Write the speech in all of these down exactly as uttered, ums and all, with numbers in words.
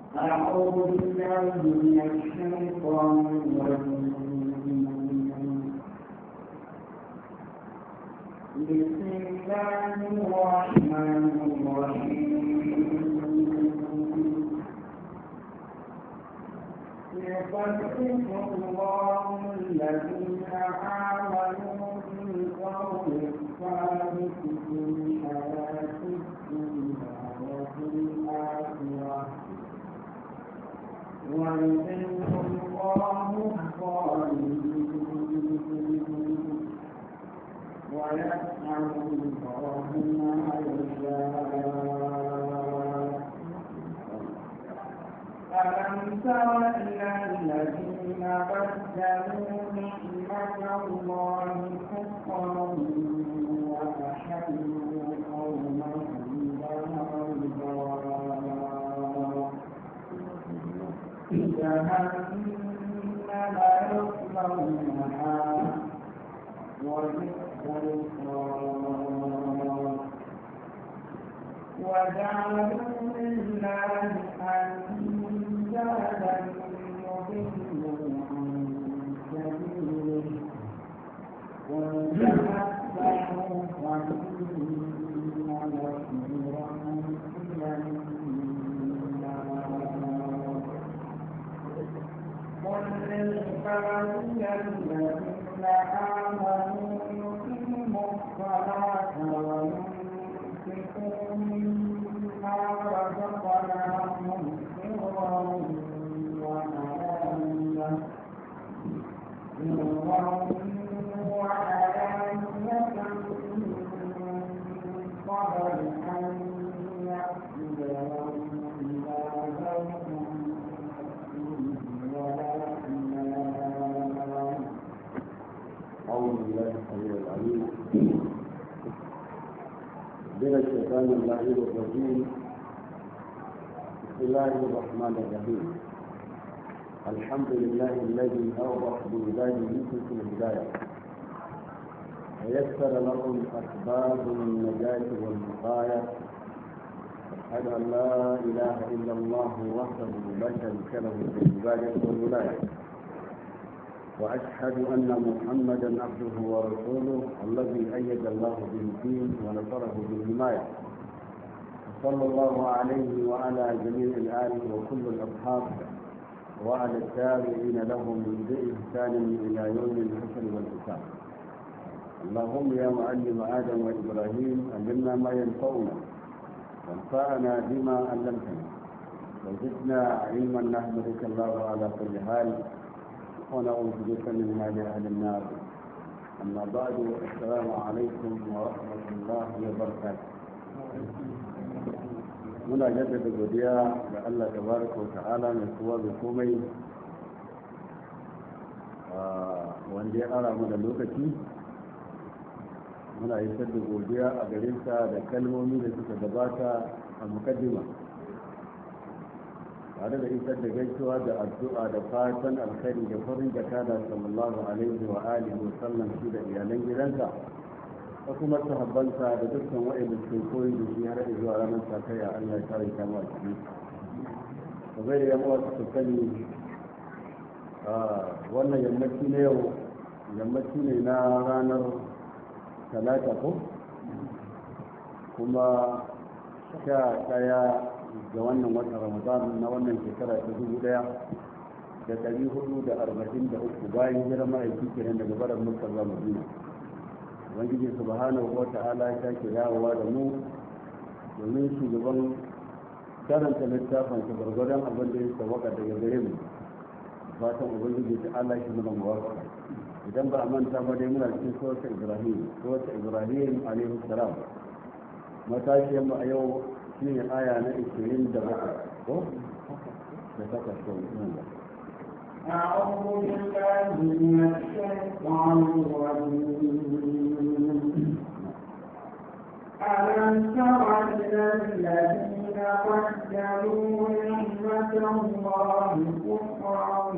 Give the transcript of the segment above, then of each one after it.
أعوذ بالله من الشيطان الرجيم. بسم الله الرحمن الرحيم. يخفف الله الذين آمنوا بالقول الثابت في الحياة الدنيا وفي الآخرة ويضل الله الظالمين ويفعل الله ما يشاء. ألم تر إلى الذين بدلوا نعمة الله كفرا وأحلوا قومهم دار البوار جهنم يصلونها وبئس القرار. وجعلوا لله أندادا يضلوا عن سبيله قل تمتعوا فإن مصيرا إلى النار. قل للعبادي الذين آمنوا يقيموا الصلاة وينفقوا مما رزقناهم سرا وعلانية وعلانية من قبل أن يأتي يوم لا بيع أعوذ بالله السميع العليم من الشيطان اللعين الرجيم. بسم الله الرحمن الرحيم. الحمد لله الذي أوضح بعباده سبل الهداية ويسر لهم أسباب النجاة والوقاية. أشهد أن لا إله إلا الله وحده لا شريك له في العبادة والولاية، وأشهد أن محمدا عبده ورسوله الذي أيد الله به الدين ونصره بالحماية. صلى الله عليه وعلى جميع الآل وكل الأصحاب وعلى التابعين لهم بإحسان إلى يوم الحسن والحساب. اللهم يا معلم آدم وإبراهيم علمنا ما ينفعنا وانفعنا بما علمتنا وزدنا علما نحمدك الله على كل حال ونعوذ بك من حال أهل النار. أما بعد، السلام عليكم ورحمة الله وبركاته. muna jaddada godiya ga Allah tabaraka wa ta'ala mai kowa da komai wanda ya ara mu da lokaci. muna isar da godiya a gare sa da kalmomi da suka gabata a mukaddima, tare da isar da gaisuwa da addu'a da fatan alkhairi da farin jaka da sallallahu alaihi wa alihi wa sallam shi da iyalan gidansa da kuma sahabbansa da dukkan wa'anda suke koyi da shi har zuwa ranar sakaya. Allah ya kare ta mu ciki. da zai yi yawa su sani wannan yammaci na yau yammaci ne na ranar talata ko kuma sha ɗaya ga wannan watan ramadan na wannan shekara ta dubu daya da ɗari hudu da arba'in da uku bayan hijirar ma'aiki kenan daga barar makka zuwa madina. ubangiji subhanahu wa ta'ala ya sake dawowa da mu domin shugaban karanta littafin sa gargadon abin da ya sawaka daga gare mu. fatan ubangiji ta Allah shi muna muwafaka. idan ba a manta ba dai muna cikin surata ibrahim surata ibrahim alaihi salam. matashiyar mu a yau shine aya na ishirin da bakwai ko da takwas ko nan. أعوذ بالله من الشيطان الرجيم. ألم تر إلى الذين بدلوا نعمة الله كفرا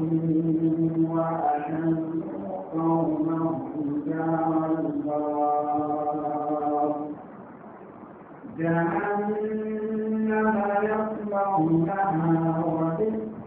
وأحلوا قومهم دار البوار جهنم يصلونها يصلونها وبئس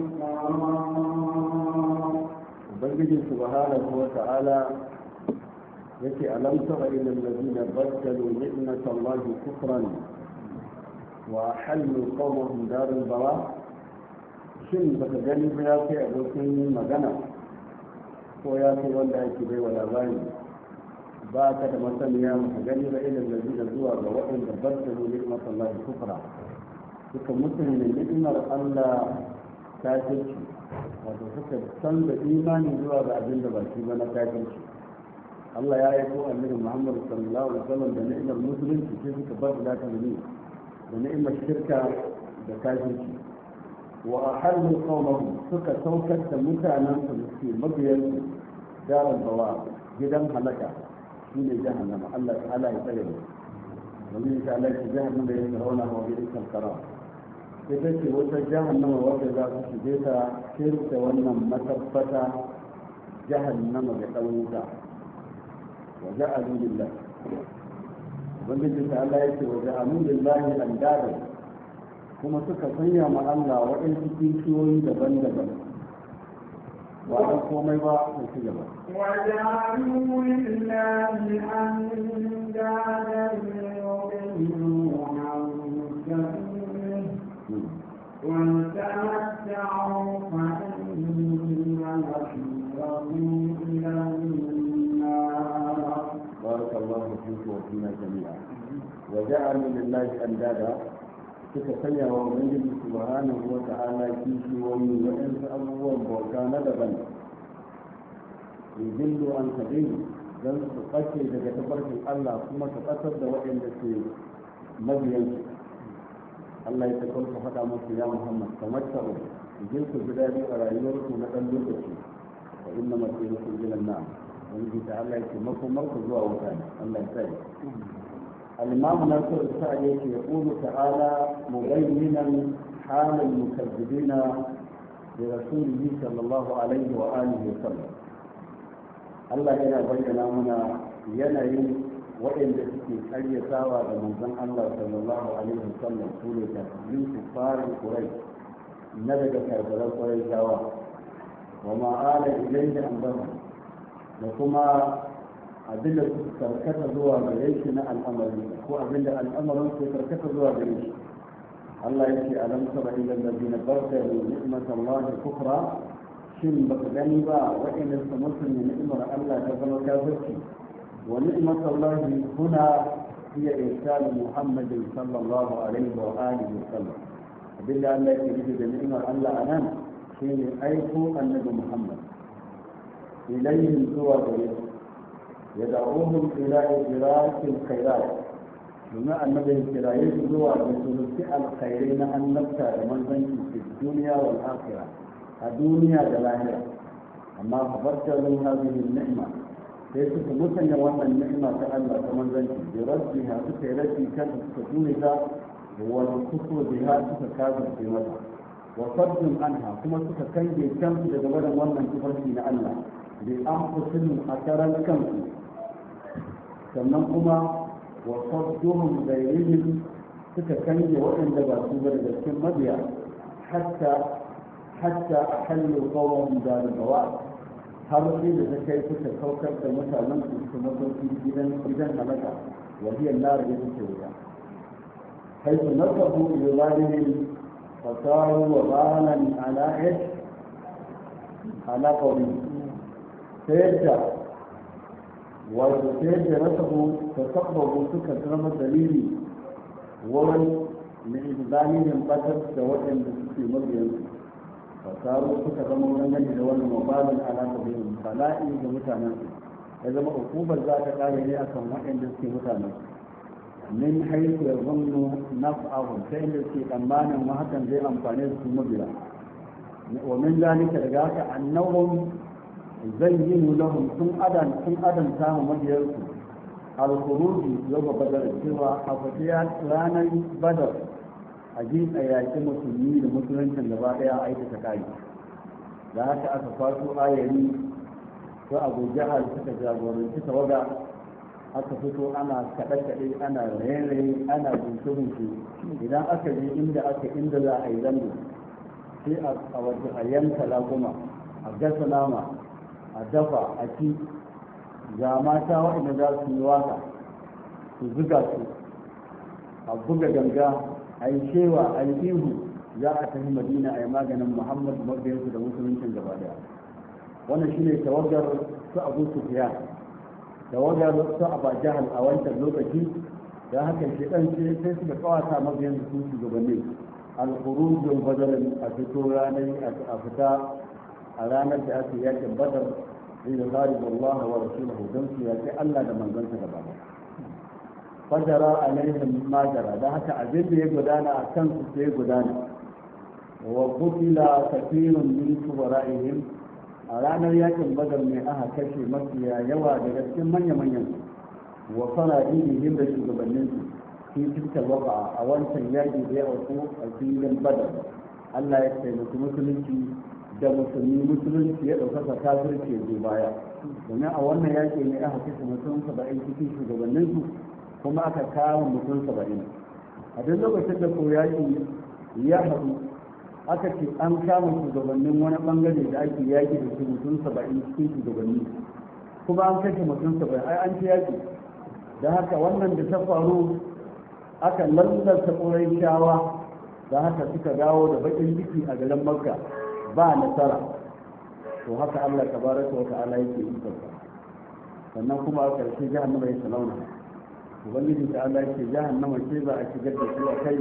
القرار. ubangiji subhanahu wa ta'ala yake alam tara ila alladhina baddalu ni'matallahi kufran wa halu qawmahum darul bawa. shin baka gani ba ya kai abokin yin magana ko ya kai wanda yake bai wa labari ba ka da masaniya baka gani ba ila alladhina zuwa ga waɗanda baddalu ni'matallahi kufra suka mutunta ni'imar Allah kafirci, wato suka canza imani zuwa ga abin da ba shi ba na kafirci. Allah ya aiko annabi Muhammad sallallahu alaihi wasallam da ni'imar musulunci sai suka bar da ta ne da ni'imar shirka da kafirci. Wa ahallu qawmahum suka saukar da mutanen su suke mabiyan daral bawa gidan halaka shine jahannama. Allah ta'ala ya tsare mu. Wani insha Allah ya jahannama ya rauna wa bi ikal karam. ita ce wata jahannama wadda za su shige ta shirka wannan matabbata jahannama da ɗaunuka wa ja'alu lillah ubangiji ta Allah yake wa ja'alu lillahi andada kuma suka sanya ma Allah waɗansu kishiyoyi daban-daban ba dan komai ba su ci gaba wa ja'alu lillahi andada yudillu an وتمتعوا فإن مصيركم إلى النار. بارك الله فيك وفينا جميعا. وجعلوا لله أندادا suka sanya wa ubangiji subhanahu wa ta'ala kishi wani waɗansu abubuwan bauta na daban yudillu an sabili don su ɓace daga tabarkin Allah kuma su ƙasar da waɗanda ke mabiyansu. Allah ya takar ku faɗa musu ya Muhammad kamar ta'u jin ku ji daɗi a rayuwarku na ɗan lokaci wa inna masirukum ila an-nar wani ta Allah ya ce makomar ku zuwa wuta ne Allah ya tsare al-imam Nasir Sa'id yake yaqulu ta'ala mubayyinan hal al-mukazzibina bi rasulihi sallallahu alaihi wa alihi wa sallam. Allah yana bayyana mana yanayin waɗanda suke karyatawa da manzon Allah sallallahu alaihi wasallam su ne kafirin kufarin Quraysh na daga kafiran Qurayshawa wa ma'ala ilayhi anzama da kuma abinda suka karkata zuwa gare shi na al'amari ko abinda al'amarin su karkata zuwa gare shi. Allah ya ce alam tara ila alladhina badalu ni'matallahi kufra shin baka gani ba waɗanda su mutunta ni'imar Allah ta zama kafirci. ونعمة الله هنا هي إرسال محمد صلى الله عليه وآله وسلم. بالله الله يريد نعمة الله أنام حين أيقوا النبي محمد إليهم سوى ذلك يدعوهم إلى إدراك الخيرات بما النبي الكرايات سوى بثلث الخيرين أن نبتع من في الدنيا والآخرة الدنيا والآخرة أما فبدلوا هذه النعمة sai suka musanya wannan ni'ima ta Allah ta manzanci da rabbiha suka yi rashi kan suka tune ta wal kufru biha suka kafirce mata wa saddun anha kuma suka kange kansu daga barin wannan tufarki na Allah bi anfusihim a karan kansu sannan kuma wa sadduhum ghayrihim suka kange waɗanda ba su ba daga cikin mabiya hatta hatta ahallu qawmahum dar bawa har sai da ta kai suka saukar da mutanen su su masauki gidan gidan halaka wa hiya nar da take wuta haitu nasabu yulalihim fasaru wa balan ala ish ala qawmi sai da wato sai da nasabu tasabbabu suka zama dalili wurin min zalimin batar da waɗanda suke mabiyansu fasaru suka zama dangane da wannan mabalin alaƙa da yin bala'i ga mutanen ya zama hukumar za ta ƙare ne akan waɗanda suke mutanen min haifu ya zannu naf'ahum ta inda suke tsammanin ma hakan zai amfane su mabiya wa min zalika daga haka annahum zayyinu lahum sun adan sun adan samu mabiyarsu al-khuruji yawma badar cewa a fatiya ranar badar a ji a yaƙi musulmi da musuluncin gaba ɗaya a aikata kayi da haka aka kwaso ayari su abu jahal suka jagoranci tawaga aka fito ana kaɗe-kaɗe ana raye-raye ana bunce-bunce idan aka je inda aka inda za a yi zango sai a wato a yanka laguma a gasa nama a dafa a ci ga mata waɗanda za su yi waka su zuga su a buga ganga a yi shewa a yi ihu za a tafi madina a yi maganin muhammad mabiyansu da musuluncin gaba daya wannan shine tawagar su abu sufiyan tawagar su abu jahal a wancan lokaci da haka shi ɗan ce sai suka kawata mabiyansu su shugabanni al-khurujul badal a fito ranar a fita a ranar da ake yakin badar zai da zaribu Allah wa rasulahu don su yaki Allah da manzansa gaba daya fajara alaihim majara da haka abin da ya gudana a kansu sai ya gudana wa kutila kafirun min shubara'ihim a ranar yakin badar ne aka kashe mafiya yawa daga cikin manya-manyan wa sanadihim da shugabanninsu fi tilka waka a wancan yaki da ya auku a filin badar Allah ya taimaki musulunci da musulmi musulunci ya ɗaukaka kafirci ya zo baya domin a wannan yaki ne aka kashe mutum saba'in cikin shugabanninsu kuma aka kawo mutum saba'in a duk lokacin da ko yaki ya haɗu aka ce an kama shugabannin wani bangare da ake yaki da su mutum saba'in cikin shugabanni kuma an kashe mutum saba'in ai an ci yaki da haka wannan da ta faru aka lallasa ƙurai shawa da haka suka dawo da baƙin ciki a garin makka ba nasara to haka allah tabaraka wa ta'ala yake ikonsa sannan kuma a ƙarshe jahannama ya salauna ubangiji ta allah yake jahannama ce za a shigar da su a kai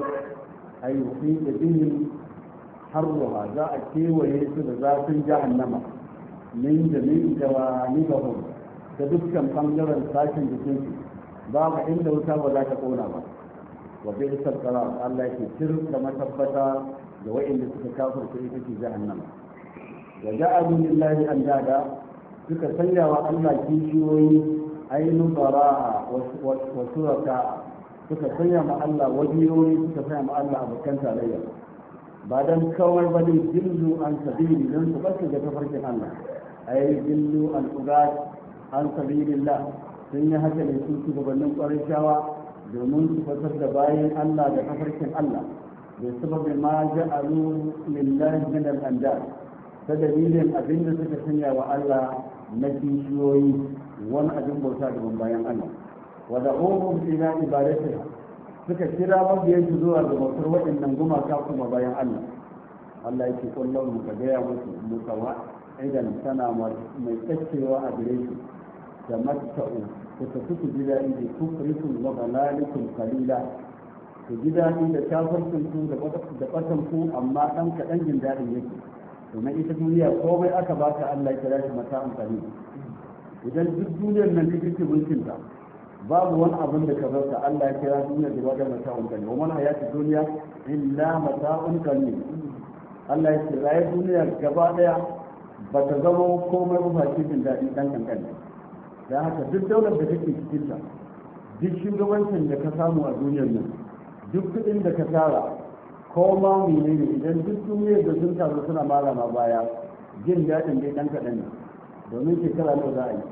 ayyuki da bihim harruha za a kewaye su da zafin jahannama min jami'in jawanibahum da dukkan bangaren sashen jikinsu babu inda wuta ba za ta kona ba wa bai isar kara Allah yake tir da matabbata da wa'inda suka kafirta ita ce jahannama wa ja'alu lillahi andada suka sanya wa Allah kishiyoyi ainu bara'a wa suraka suka sanya ma Allah wajiyoyi suka sanya ma Allah abokan tarayya ba dan kawai ba ne dillu an sabili don su basu da tafarkin Allah ai dillu an ugat an sabilillah sun yi haka ne su shugabannin ƙwarishawa domin su fasar da bayan Allah da tafarkin Allah da sababin ma ja'alu lillahi min al-andad ta dalilin abin da suka sanya wa Allah na kishiyoyi wani abin bauta daban bayan Allah wa da'uhum ila ibadatiha suka kira mabiyansu zuwa ga bautar waɗannan gumaka kuma bayan Allah Allah yake kullum mu ka gaya musu musawa idan tana mai tsacewa a gare su da matta'u ku tafi ku ji daɗi da kufrikum wa balalikum qalila ku ji daɗi da kafircin ku da ɓatan ku amma ɗan kaɗan jin daɗin yake domin ita duniya komai aka baka Allah ya kira shi mata amfani idan duk duniyar nan kake kike mulkinta babu wani abin da ka zarta Allah ya kira duniya da wadda mata'un kalli wa man hayati duniya illa mata'un kalli Allah ya ce rayuwar duniya gaba daya ba ta zama komai ba cikin daɗi dan kankani dan haka duk daular da kake cikin ta duk shugabancin da ka samu a duniyar nan duk kuɗin da ka tara ko ma menene idan duk duniyar da sun taru suna malama baya jin daɗin dai dan kaɗan ne domin shekara nawa za a yi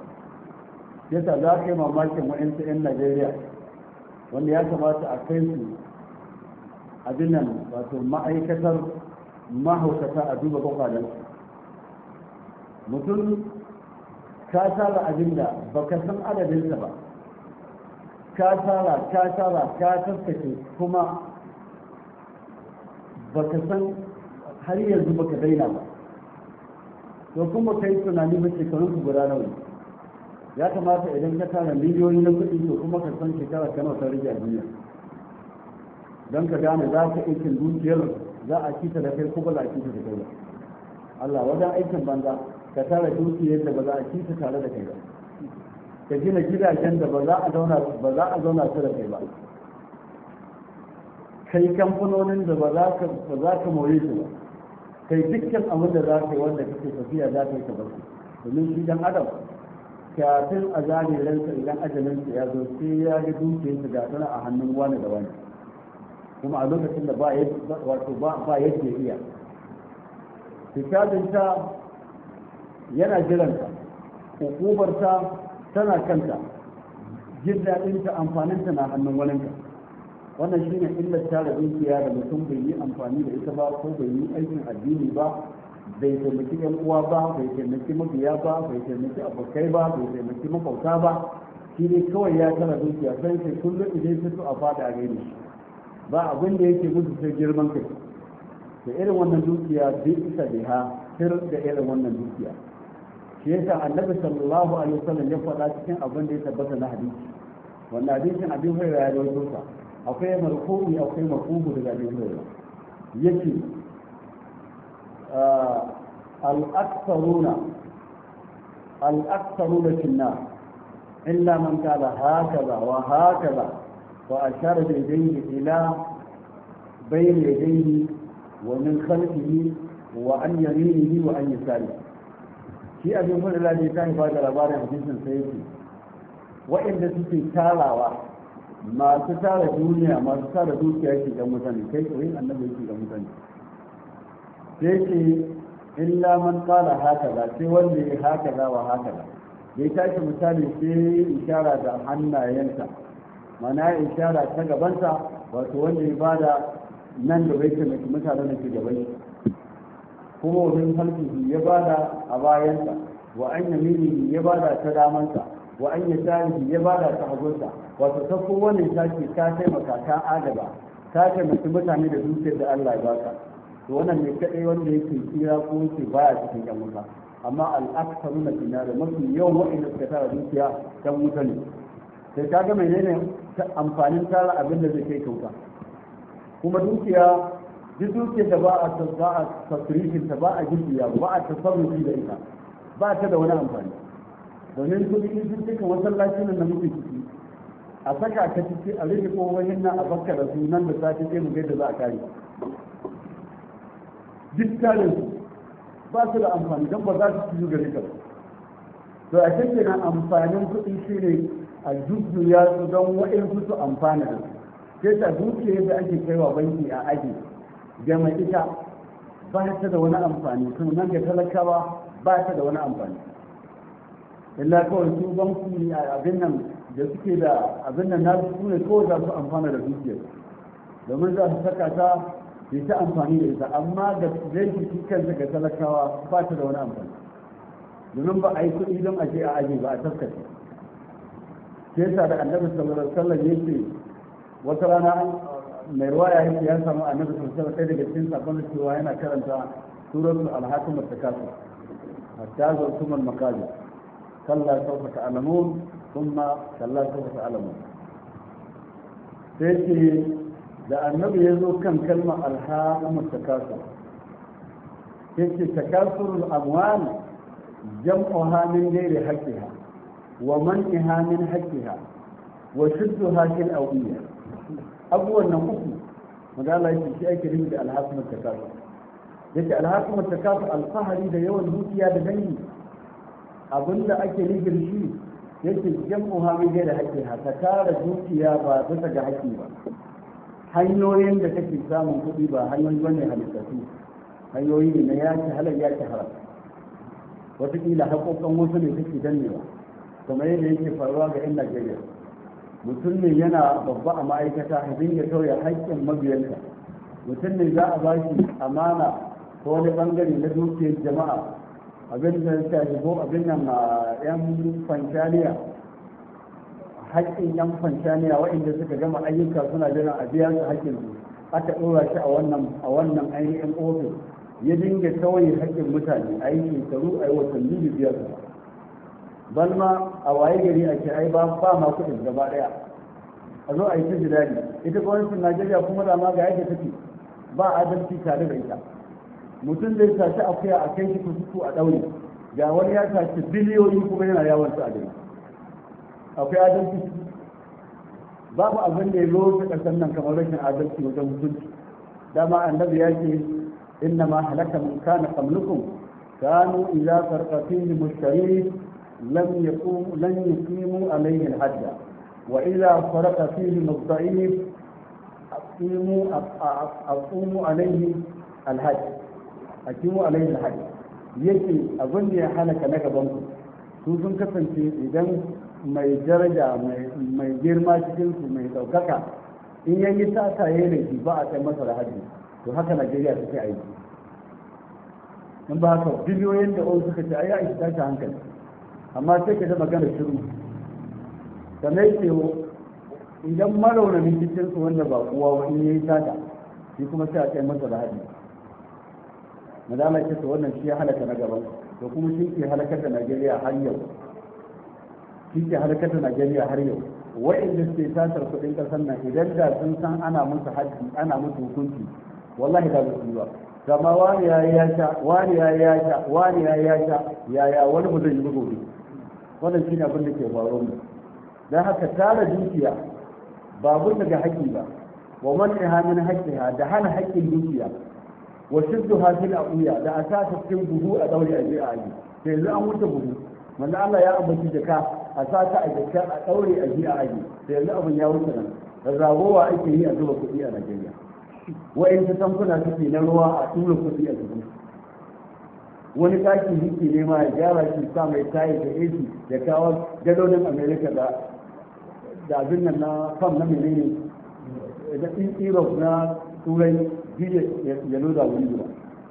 yasa za ka yi mamakin wa'yansu 'yan najeriya wanda ya kamata a kai su abin nan wato ma'aikatar mahaukata a duba kwakwalen mutum ka tara abin da ba ka san adadinsa ba ka tara ka tara ka taskace kuma ba ka san har yanzu ba ka daina ba to kuma kai tunani ba shekarun ku guda nawa ya kamata idan ka tara miliyoyi na kuɗi to kuma ka san shekara kana ta rage a duniya don ka gane za ka aikin dukiyar za a kita da kai ko ba za a kita da kai ba Allah wajen aikin banza ka tara dukiyar da ba za a kita tare da kai ba ka gina gidajen da ba za a zauna ba za a zauna su da kai ba kai kamfanonin da ba za ka ba za ka more su ba kai dukkan abin da za ka yi wanda kake tafiya za ka yi ka bar su domin shi dan adam kafin a zane ransa idan ajalinsa ya zo sai ya ga dukiyarsa ga tana a hannun wani da wani kuma a lokacin da ba wato ba yadda iya hisabinta yana jiranta hukubarta tana kanta jin daɗinta amfaninta na hannun waninka. Wannan shi ne illar tara dukiya da mutum bai yi amfani da ita ba ko bai yi aikin addini ba, bai taimaki yan uwa ba, bai taimaki mabiya ba, bai taimaki abokai ba, bai taimaki makwauta ba. Shi ne kawai ya tara dukiya sai sai kullum idan fito a fada a gani ba abin da yake musu sai girman kai. da irin wannan dukiya bai isa biha sir da irin wannan dukiya. Shi yasa annabi sallallahu alaihi wasallam ya faɗa cikin abin da ya tabbata na hadisi. Wannan hadisin abin hurairah ya rawaito sa. Akwai marfu'i akwai mafuhu daga abin hurairah. Yake al-aktharuna al-aktharuna fi an-nar illa man qala hakaza wa hakaza wa ashara bi yadayhi ila bayni yadayhi wa min khalfihi wa an yaminihi wa an yasarihi. Shi abin hurairah ne ta ba da labarin hadisin sai yake wa'inda suke tarawa masu tara duniya masu tara dukiya yake ga mutane kai tsoyin annabi yake ga mutane sai ce illa man qala hakaza sai wanda ya hakaza wa hakaza ya tashi misali sai ishara da hannayensa mana ishara ta gabanta wato wanda ya bada nan da bai taimaki mutane da ke gaban kuma wajen halkihi ya bada a bayansa wa an yaminihi ya bada ta damansa wa an yi tarihi ya bada ta hagunsa wato ta kowane sashi ka taimaka ka adaba ka taimaki mutane da dukiyar da Allah ya baka to wannan ne kadai wanda yake kira ko yake baya cikin yan wuta amma al-aktharu na finare mafi yawan wa'inda suka tara dukiya dan wuta ne sai kaga menene amfanin tara abin da zai kai kauta kuma dukiya duk dukiyar da ba a ba a tasrifin ta ba a jibiya ba a tasarrufi da ita ba ta da wani amfani domin kudi sun cika masallaci nan da muke ciki a saka ka ciki a rage kowahin nan a bakka da su nan da sati sai mu da za a kare duk tarin su ba su da amfani don ba za su ci gari ka to a cikin nan amfanin kuɗi shi ne a jujjuya su don wa'in su amfana da su sai ta dukiyar da ake kaiwa banki a aji gama ita ba ta da wani amfani nan ga talakawa ba ta da wani amfani illa kawai su banki abin nan da suke da abin nan nasu su ne kawai za su amfana da dukiyar domin za su saka ta bai ta amfani da ita amma da zai shi kansa ga talakawa ba ta da wani amfani domin ba a yi kuɗi don aje a aje ba a taskace ke yasa da annabi sallallahu alaihi wasallam yake wata rana mai ruwaya yake ya samu annabi sallallahu alaihi wasallam daga cikin sakon cewa yana karanta suratul al-hakim at-takasur hatta zurtum al-maqabir kalla sawfa ta'lamun thumma kalla sawfa ta'lamun sai ce da annabi ya zo kan kalmar alhaƙumar takasur sai ce takasurul amwal jam'uha min ghairi haqqiha wa man'iha min haqqiha wa shudduha fil awiyya abubuwan nan uku magana yake shi ake nufi da alhaƙumar takasur yace alhaƙumar takasur alfahari da yawan dukiya da dangi abinda ake nufin shi yake jam'uha min ghairi haqqiha ta tara dukiya ba bisa ga haƙƙi ba hanyoyin da kake samun kuɗi ba hanyoyi bane halittatu hanyoyi ne na yaki halar yaki haram wataƙila haƙoƙan wasu ne kake dannewa kamar yadda yake faruwa ga 'yan Najeriya mutum ne yana babba a ma'aikata abin ya tauye haƙƙin mabiyansa mutum ne za a ba shi amana ko wani bangare na dukiyar jama'a abin da ya shigo abin nan a 'yan fanshaniya haƙƙin yan fansaniya waɗanda suka gama ayyuka suna jiran a biya su haƙƙin su aka ɗora shi a wannan a wannan ainihin ofis ya dinga kawai haƙƙin mutane a yi shekaru a yi watanni da biyar su bal ma a waye gari a ce ai ba ba ma kuɗin gaba ɗaya a zo a yi ta jidali ita gwamnatin Najeriya kuma da ma ga yadda take ba adalci tare da ita mutum zai saci akuya a kai shi kurkuku a ɗaure ga wani ya saci biliyoyi kuma yana yawon su a gari akwai adalci babu abin da ya zo ta ƙasar nan kamar rashin adalci wajen hukunci dama annabi ya ce inna ma halaka man kana qablukum kanu idza sarqatin mushtari lam yaqum lan yuqimu alayhi al-hajj wa idza farqa fihi mudha'if aqimu aqumu alayhi al-hajj aqimu alayhi al-hajj yake abin da ya halaka na gaban ku su sun kasance idan mai daraja mai girma cikinsu mai ɗaukaka in yayi sata ya yi ba a kai masa da hajji, to haka Najeriya take aiki. in ba haka biliyoyin da wani suka ce ai ya isa tashi hankali, amma sai ka da magana shiru. sannan yake idan maraunanin cikinsu wanda ba kowa wani ya yi sata shi kuma sai a kai masa da hajji. madama ce to wannan shi ya halaka na gaban, to kuma shi ke halakar da Najeriya har yau shi ke halakar da Najeriya har yau wa'inda suke tasar kuɗin ƙasar nan idan da sun san ana musu haji ana musu hukunci wallahi da su yi ba. kama wani ya ya sha wani ya ya sha wani ya ya sha yaya wani mu zai yi gobe. wannan shine abin da ke faruwa mu. dan haka tara dukiya ba mun daga haƙƙi ba, wa man ihamin haqqiha da hana haƙƙin dukiya, wa shidduha fil aqiya da asasa cikin buhu a daure a je a aji. sai yanzu an wuce buhu, manzo Allah ya ambaci jaka a sata a jaka a daure a je a aji. sai yanzu abin ya wuce nan, ragowa ake yi a zuba kuɗi a Najeriya. wa'in ta tankuna suke na ruwa a tura kuɗi a cikin wani ɗaki yake nema ya gyara shi sa mai tayi da A C ya kawo gadodin America da da abin nan na fam na menene da Europe na turai biye ya loda wuri ba.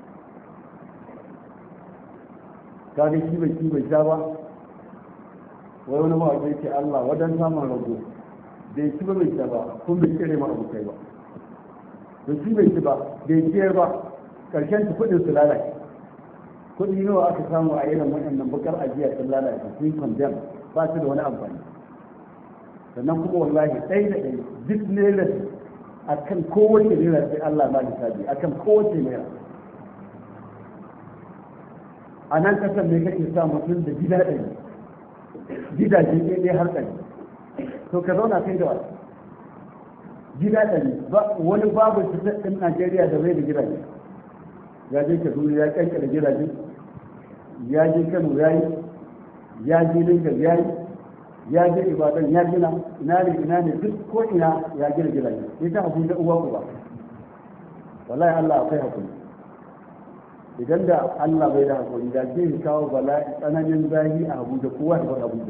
ka ga shi bai shi bai sha ba. wai wani ma zai ce Allah wadan samun rago bai shi ba bai sha ba kun bai kire ma abokai ba. to shi bai ci ba bai ciyar ba, karshen su kudin su lalace. kudi nawa aka samu a irin waɗannan bukar ajiya sun lalace sun condemn ba su da wani amfani. sannan kuma wallahi ɗaya da ɗaya duk naira a kan kowace naira sai Allah ma lissafi a kan kowace naira. a nan kasar ne kake sa mutum da gida ɗari gidaje ɗaya har ɗari, to ka zauna kai da wasu gida ɗari wani babu ɗin Najeriya da bai da gidaje. ya je Kaduna ya kankana gidaje, ya je Kano ya yi, ya je Lagos ya yi, ya je Ibadan ya gina, ina ne ina ne duk ko ina ya gina gidaje. ita Abuja uwa ku ba. wallahi Allah akwai hakuri. idan da Allah bai da hakuri da zai kawo bala'i tsananin zahi a Abuja kowa da Abuja.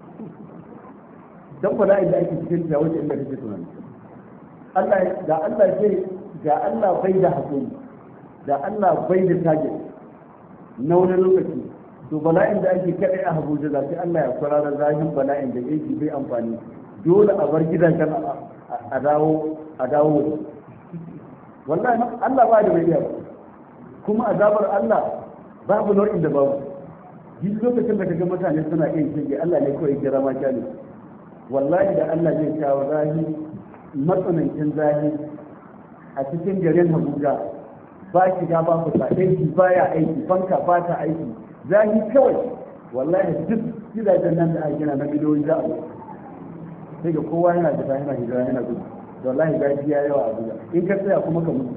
dan bala'i da ake cikin ta wajen inda kake tunani. Allah da Allah ce ga Allah bai da hakuri da Allah bai da target na wani lokaci, to bala'in da ake kaɗai a Abuja da sai Allah ya kwarara zahin bala'in da yake bai amfani. dole a bar gidajen a dawo a dawo wallahi Allah ba da bai ba. kuma azabar Allah babu nau'in da babu. duk lokacin da kaga mutane suna yin shige Allah ne kawai kira ma kyale. wallahi da Allah zai kawo zahi matsanancin zahi a cikin garin Abuja ba shiga ba fita aiki baya aiki fanka ba ta aiki zahi kawai wallahi duk gidajen nan da ake gina na miliyoyi za a yi sai ga kowa yana da yana hijira yana gudu wallahi zafi ya yawa a Abuja in ka tsaya kuma ka mutu.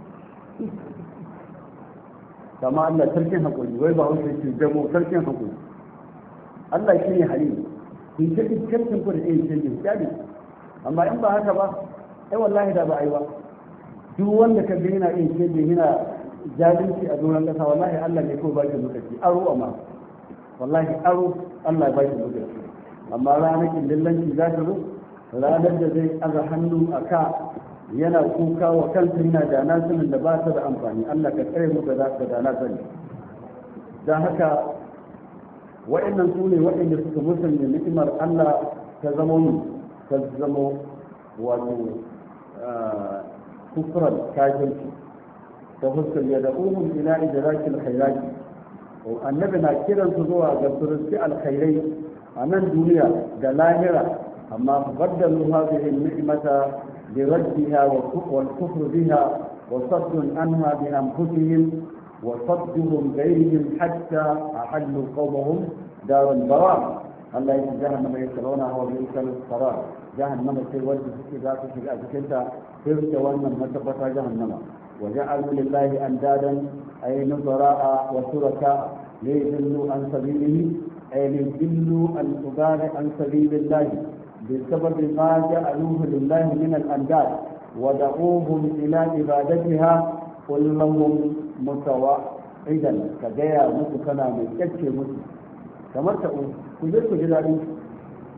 kama Allah sarkin hakuri wai ba wasu ce jamo sarkin hakuri. Allah shi ne halin in ka iskantin ku da ɗaya canjin kyali, amma in ba haka ba ai wallahi da ba a yi ba. duk wanda ka ga yana yin canjin yana jajinci a doron ƙasa wallahi Allah ne ko ba shi lokaci aro amma wallahi aro Allah ba shi lokaci. amma ranar killallanci za ta zo ranar da zai aza hannu a ka yana kuka wa kansa yana da na sanin da ba ta da amfani. Allah ka tsare mu da da na sani. don haka wa'annan su ne waɗanda suka musanya ni'imar Allah ta zama mu ta zama wato kufran kafirci ta fuskar ya da uhun ila idrakil khairati. annabi na kiran su zuwa ga surusti alkhairai a nan duniya da lahira, amma baddalu hadhihi ni'mata بردها والكفر بها وصد عنها بأنفسهم وصدهم غيرهم حتى أحلوا قومهم دار البوار. الله يجزي جهنم يسرونها وبئس القرار. جهنم تولد في ذات في أجسادها تلك وأن متبت جهنم. وجعلوا لله أندادا أي نظراء وشركاء ليضلوا عن سبيله أي ليضلوا العباد عن سبيل الله بسبب ما جعلوه لله من الأنداد ودعوهم إلى عبادتها. قل لهم متوعدا كجايا مسكنا من كتش مسك كما تقول كجر كجلالي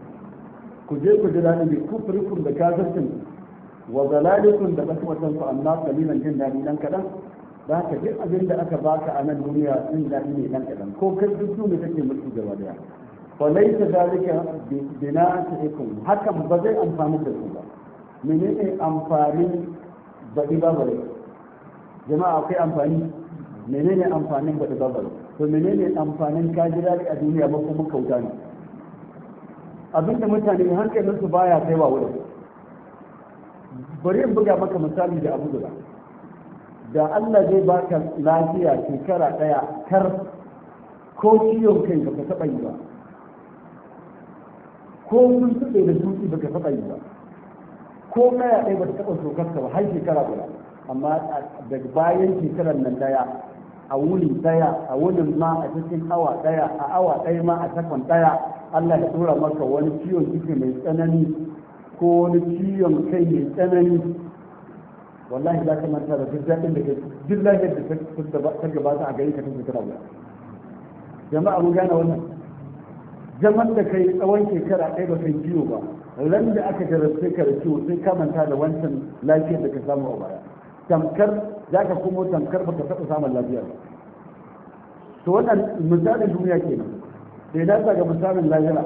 ku je ku ji daɗi bi kufrikum da kafircin wa zalalikum da basmatan ku amma kalilan jin daɗi dan kaɗan za ka duk abin da aka baka a nan duniya jin daɗi ne dan kaɗan ko kai duk ne kake mutu gaba daya fa laysa zalika bina'atikum hakan ba zai amfani da ku ba menene amfanin baɗi babare jama'a akwai amfani menene amfanin baɗi babare to menene amfanin kajira a duniya ba kuma kauta ne abinda mutane hankalinsu baya kaiwa wurin bari in buga maka misali da abu guda da Allah zai baka lafiya shekara ɗaya kar ko ciwon kai baka taɓa yi ba ko kun tuɗe da dutse baka taɓa yi ba ko kaya ɗaya baka taɓa sokarka ba har shekara guda amma daga bayan shekarar nan ɗaya a wuni ɗaya a wunin ma a cikin awa ɗaya a awa ɗaya ma a sakon ɗaya Allah ya tura maka wani ciwon ciki mai tsanani ko wani ciwon kai mai tsanani wallahi za ka manta da duk daɗin da ke duk lafiyar da ta gabata a gari ka ta shekara guda jama'a mun gane wannan zaman da kai tsawon shekara ɗaya ba kai ciwo ba ran da aka jarabce ka da ciwo sai ka manta da wancan lafiyar da ka samu a baya tamkar za ka kuma tamkar ba ka taɓa samun lafiyar ba to wannan misalin duniya kenan sai na ga misalin lahira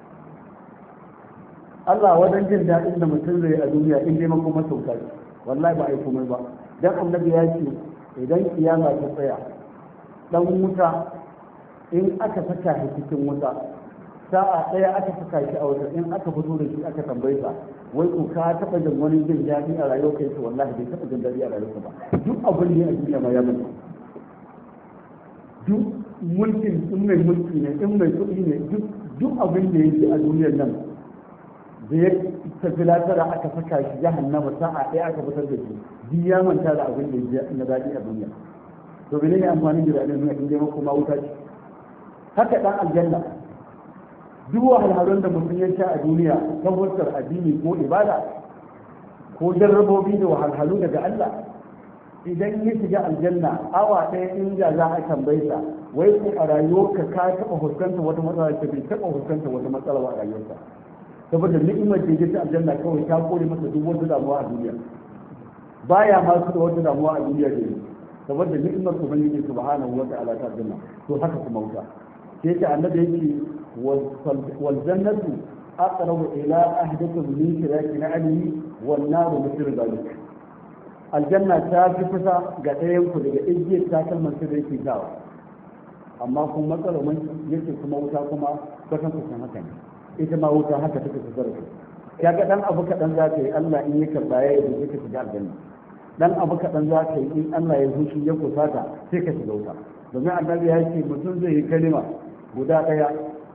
Allah wajen jin daɗin da mutum zai a duniya in dai makoma sauka ne wallahi ba a yi komai ba dan annabi ya ce idan kiyama ta tsaya dan wuta in aka saka shi cikin wuta sa'a ɗaya aka saka shi a wuta in aka fito da shi aka tambaye sa wai ko ka taɓa jin wani jin daɗi a rayuwar kai to wallahi bai taɓa jin daɗi a rayuwarsa ba duk abin da a duniya ma ya mutu duk mulkin in mai mulki ne in mai kuɗi ne duk duk abin da yake a duniyar nan da ya tafi latara aka saka shi jahannama sa'a ɗaya aka fitar da shi duk ya manta da abin da ya na daɗi a duniya to bene ne amfani da daɗin duniya in dai kuma wuta ce haka ɗan aljanna duk wahalhalun da mutum ya sha a duniya ta fuskar addini ko ibada ko jarrabobi da wahalhalu daga Allah idan ya shiga aljanna awa ɗaya in ga za a tambaye sa wai ko a rayuwarka ka taɓa fuskanta wata matsala ta bai taɓa fuskanta wata matsala ba a rayuwarsa saboda ni'imar da ya ta aljanna kawai ta kore masa duk wata damuwa a duniya baya ma su da wata damuwa a duniya da yi saboda ni'imar ubangiji subhanahu wa ta'ala ta aljanna to haka kuma wuta sai ta annabi yake wal jannatu aqrabu ila ahdakum min shiraki na'ali wan naru mithl dhalik aljanna ta fi kusa ga ɗayan ku daga igiyar takalman su da yake sawa amma kuma matsalar yake kuma wuta kuma kwatan kusan haka ne ita ma wuta haka take kusa da su ya ga dan abu kaɗan za ka yi Allah in ya karɓa ya yi ka shiga aljanna dan abu kaɗan za ka yi in Allah ya zuci ya kusata sai ka shiga wuta domin annabi ya ce mutum zai yi kalima guda ɗaya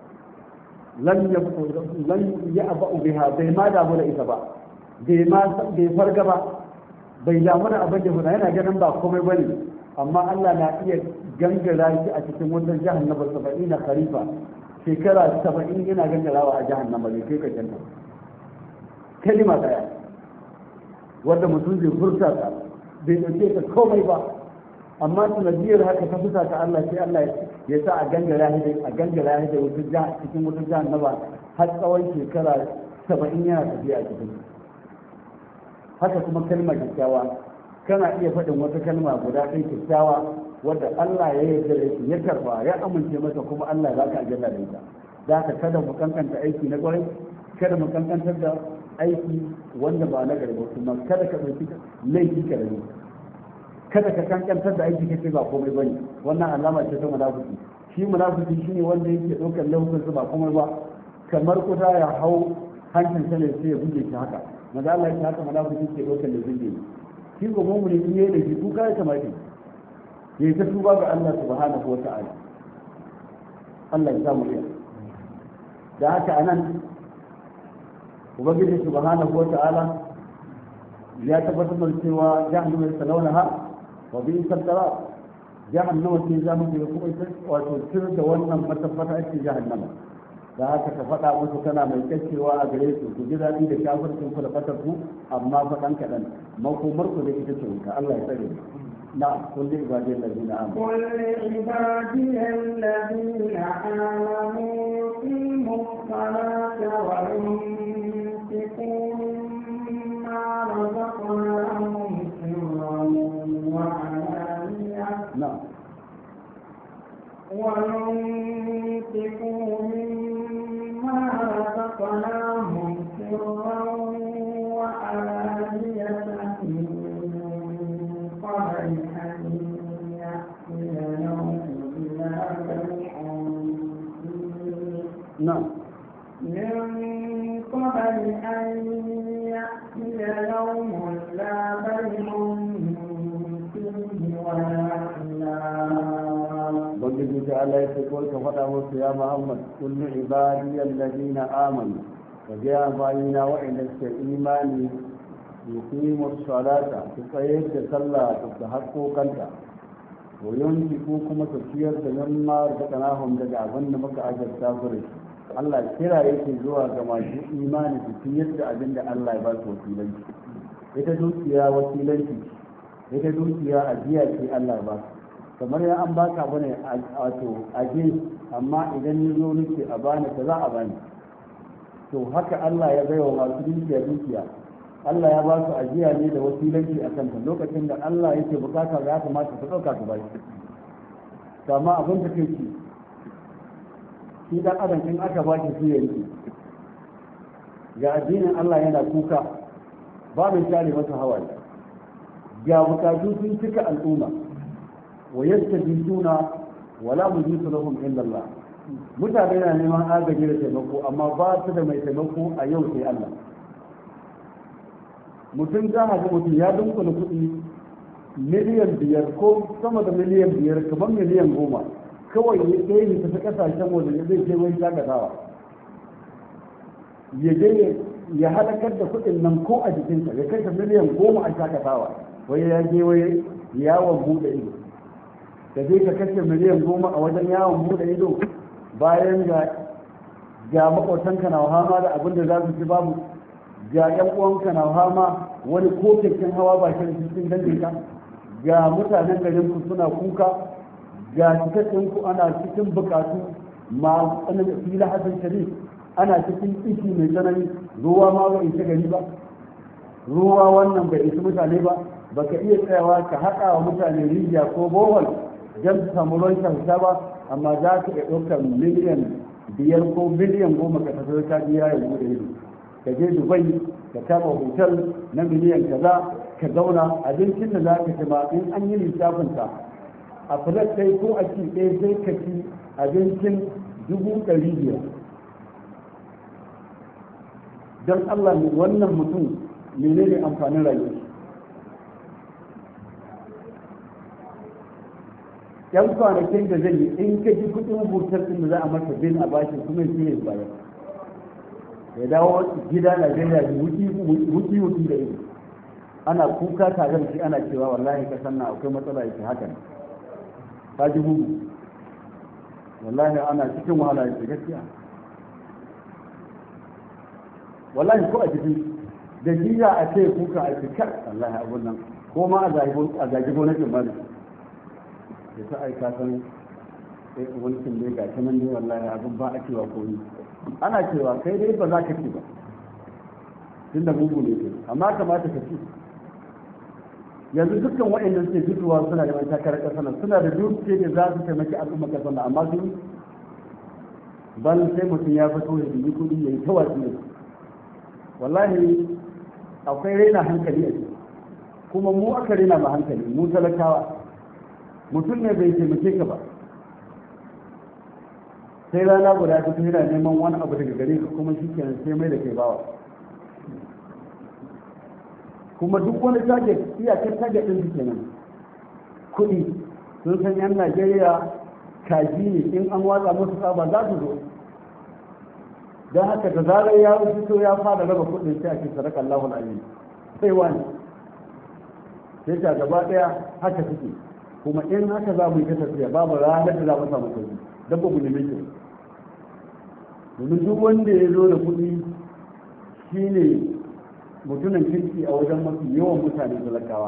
lan ya lan ya abu biha bai ma damu da ita ba bai ma bai farga ba bai damu da abin da huda yana ganin ba komai bane amma Allah na iya gangara shi a cikin wannan jahannama saba'ina kharifa shekara saba'in yana gangarawa a jahannama bai kai karshen ta kalima daya wanda mutum zai furta ta bai dauke ta komai ba amma sanadiyar haka ta fusa ta Allah sai Allah ya sa a gangara shi a gangara shi da wata jaha cikin wata jahannama har tsawon shekara saba'in yana tafiya a cikin haka kuma kalma kyakkyawa kana iya faɗin wata kalma guda ɗaya kyakkyawa wadda Allah ya yarda da shi ya karba ya amince masa kuma Allah za ka aljanna da ita za ka kada mu kankanta aiki na kwarai kada mu kankantar da aiki wanda ba na gari ba kuma kada ka ɗauki laifi ka rage kada ka kankantar da aiki kace ba komai bane wannan alama ce ta munafiki shi munafiki shine wanda yake ɗaukar laifukan ba komai ba kamar kuda ya hau hancin sa ne sai ya buge shi haka maza Allah ya haka munafiki ke ɗaukar da zinge shi ko mu ne in yayi da shi kuka ya kamata yayi ta tuba ga Allah subhanahu wa ta'ala Allah ya samu iya da haka anan ubangiji subhanahu wa ta'ala ya tabbatar da cewa jahannama ya salaunaha wa bi saltara jahannama ce za mu je kuma wato sir da wannan matabbata ake jahannama da haka ka faɗa musu kana mai kacewa a gare su ku ji daɗi da kafircin ku da fatar ku amma faɗan kaɗan makomar ku da ita ce wuta Allah ya tsare mu نعم قل لعبادي الذين آمنوا قل لعبادي الذين آمنوا يقيموا الصلاة وينفقوا مما رزقناهم سرا وعلانية نعم وينفقوا مما رزقناهم سرا وعلانية من قبل أن يأتي يوم لا بيع فيه نعم من قبل أن يأتي يوم لا بيع فيه ولا خلال ubangiji ta Allah ya ce ko ka faɗa musu ya Muhammad kullu ibadiyal ladina amanu ka ga bayina wa'inda suke imani yuqimu salata su tsayar da sallah da haƙoƙanta wa yunfiqu kuma su ciyar da mimma razaqnahum daga abin da muka ajarta su da shi Allah kira yake zuwa ga masu imani su ciyar da abin da Allah ya ba su wasilanci ita dukiya wasilanci ita dukiya ajiya ce Allah ya ba su kamar ya an baka bane wato aje amma idan ni zo nake a bani ka za a bani to haka Allah ya bai wa masu dukiya dukiya Allah ya ba su ajiya ne da wasilanci a kanta lokacin da Allah yake bukata ya kamata su ɗauka su bashi kama abin da kai shi dan adam in aka ba shi sai ya rike ga addinin Allah yana kuka ba mai share masa hawaye ga bukatu sun cika al'umma wa yastajibuna wala mujisu lahum illa Allah mutane na neman agaji da taimako amma ba su da mai taimako a yau sai Allah mutum za a ga mutum ya dunkula kuɗi miliyan biyar ko sama da miliyan biyar kamar miliyan goma kawai ya ɗaya ne tafi ƙasashen waje zai je wani shakatawa ya je ya halakar da kuɗin nan ko a jikinsa ya kashe miliyan goma a shakatawa wai ya je wai yawon buɗe ido da zai ka kashe miliyan goma a wajen yawon buɗe ido bayan ga ga maƙotanka na hama da abin da za su ci babu ga ƴan uwanka na hama wani ko keken hawa ba shi cikin danginka ga mutanen garin ku suna kuka ga cikakken ku ana cikin bukatu ma tsanin fila hasan sharif ana cikin ishi mai tsanani ruwa ma ba isa gari ba ruwa wannan bai isa mutane ba baka iya tsayawa ka haɗa wa mutane rijiya ko bohol don su samu ruwan shamsa ba amma za ka iya ɗaukar miliyan biyar ko miliyan goma ka tafi ka biya ya bude ido ka je dubai ka kama hotel na miliyan kaza ka zauna abincin da za ka ci ma in an yi lissafin ka a filet ɗaya ko a ci ɗaya sai ka ci abincin dubu ɗari biyar don Allah wannan mutum menene amfanin rayuwa yan kwanakin da zai yi in ka ji kudin hotel din da za a masa bin a bashi kuma shi ne bayan ya dawo gida Najeriya da wuki wuki da ido ana kuka tare da shi ana cewa wallahi kasan na akwai matsala yake haka ka ji bugu wallahi ana cikin wahala yake gaskiya wallahi ko a cikin da jiya a ce kuka a cikin wallahi abun nan ko ma a zagi gonakin ba da da ta aika san wani kin dai gashi nan ne wallahi abin ba a cewa ko ni ana cewa kai dai ba za ka ci ba tunda mugu ne ke amma kamata ka ci yanzu dukkan waɗanda suke fitowa suna da wani takarar ƙasa nan suna da dukiya da za su taimaki al'umma ƙasar nan amma su ban sai mutum ya fito ya dubi kuɗi ya yi ta watsi da wallahi akwai raina hankali a ciki kuma mu aka raina ma hankali mu talakawa mutum ne bai taimake ka ba sai rana guda ta yana neman wani abu daga gare ka kuma shi kenan sai mai da kai bawa kuma duk wani target iyakar target ɗin su kenan kuɗi sun san yan Najeriya kaji ne in an watsa musu tsaba za su zo don haka da zarar ya fito ya fara raba kuɗin sai ake sadaka Allahul alim sai wani sai ta gaba ɗaya haka suke kuma in haka za mu yi ta tafiya babu ranar da za mu samu kuɗi don ba mu nemi shi domin duk wanda ya zo da kuɗi shi ne mutumin kirki a wajen mafi yawan mutane talakawa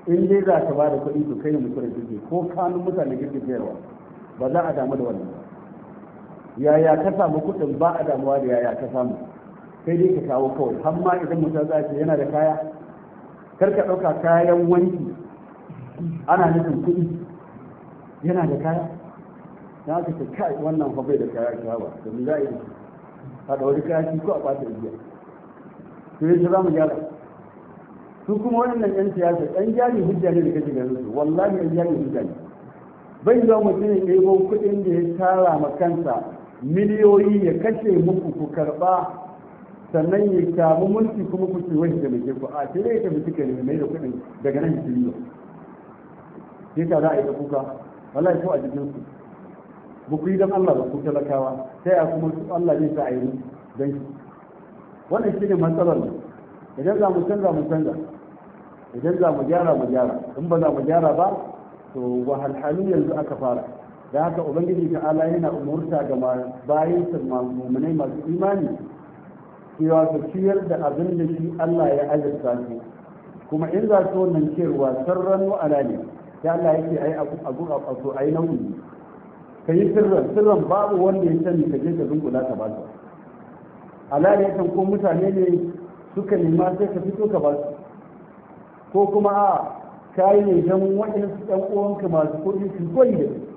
in dai za ka ba da kuɗi to kai ne mutum kirki ko kanun mutane kirki sayarwa ba za a damu da wannan ba. Yaya ka samu kuɗin ba a damuwa da yaya ka samu, sai dai ka kawo kawai. Har ma idan mutum za ce yana da kaya, kar ka ɗauka kayan wanki ana nufin kuɗi. Yana da kaya na ka ce kai wannan fa bai da kaya ka ba to me za a yi a da wani kaya shi ko a ɓata igiya to yanzu za mu gyara. Su kuma waɗannan ƴan siyasa ɗan jari hujja ne da kake ganin su, wallahi ɗan jari hujja ne. Bai zuwa mutum ya ɗebo kuɗin da ya tara ma kansa miliyoyi ya kashe muku ku karɓa, sannan ya samu mulki kuma ku ce wani taimake ku a sai dai ya taimake ka ne mai da kuɗin daga nan biliyo. Sai ka za a yi ta kuka wallahi ko a jikin su ba ku yi don Allah ba ku talakawa, sai a kuma Allah zai sa a yi don shi. Wannan shi ne matsalar ne. Idan za mu canza mu canza, idan za mu gyara mu gyara, in ba za mu gyara ba to wahalhalu yanzu aka fara. Da haka ubangiji ta ala yana umurta ga bayin su mu'minai masu imani cewa su ciyar da abin da shi Allah ya azurta su, kuma in za su wannan ciyarwa sarran wa'ala ne sai Allah yake ai abu abu abu ai nauyi kai sirran sirran babu wanda ya sani ka je ka dunkula ka ba su. Allah ne kan ko mutane ne suka nema sai ka fito ka ba su, ko kuma a kayi ne don waɗansu ɗan uwanka masu kuɗi su koyi da su.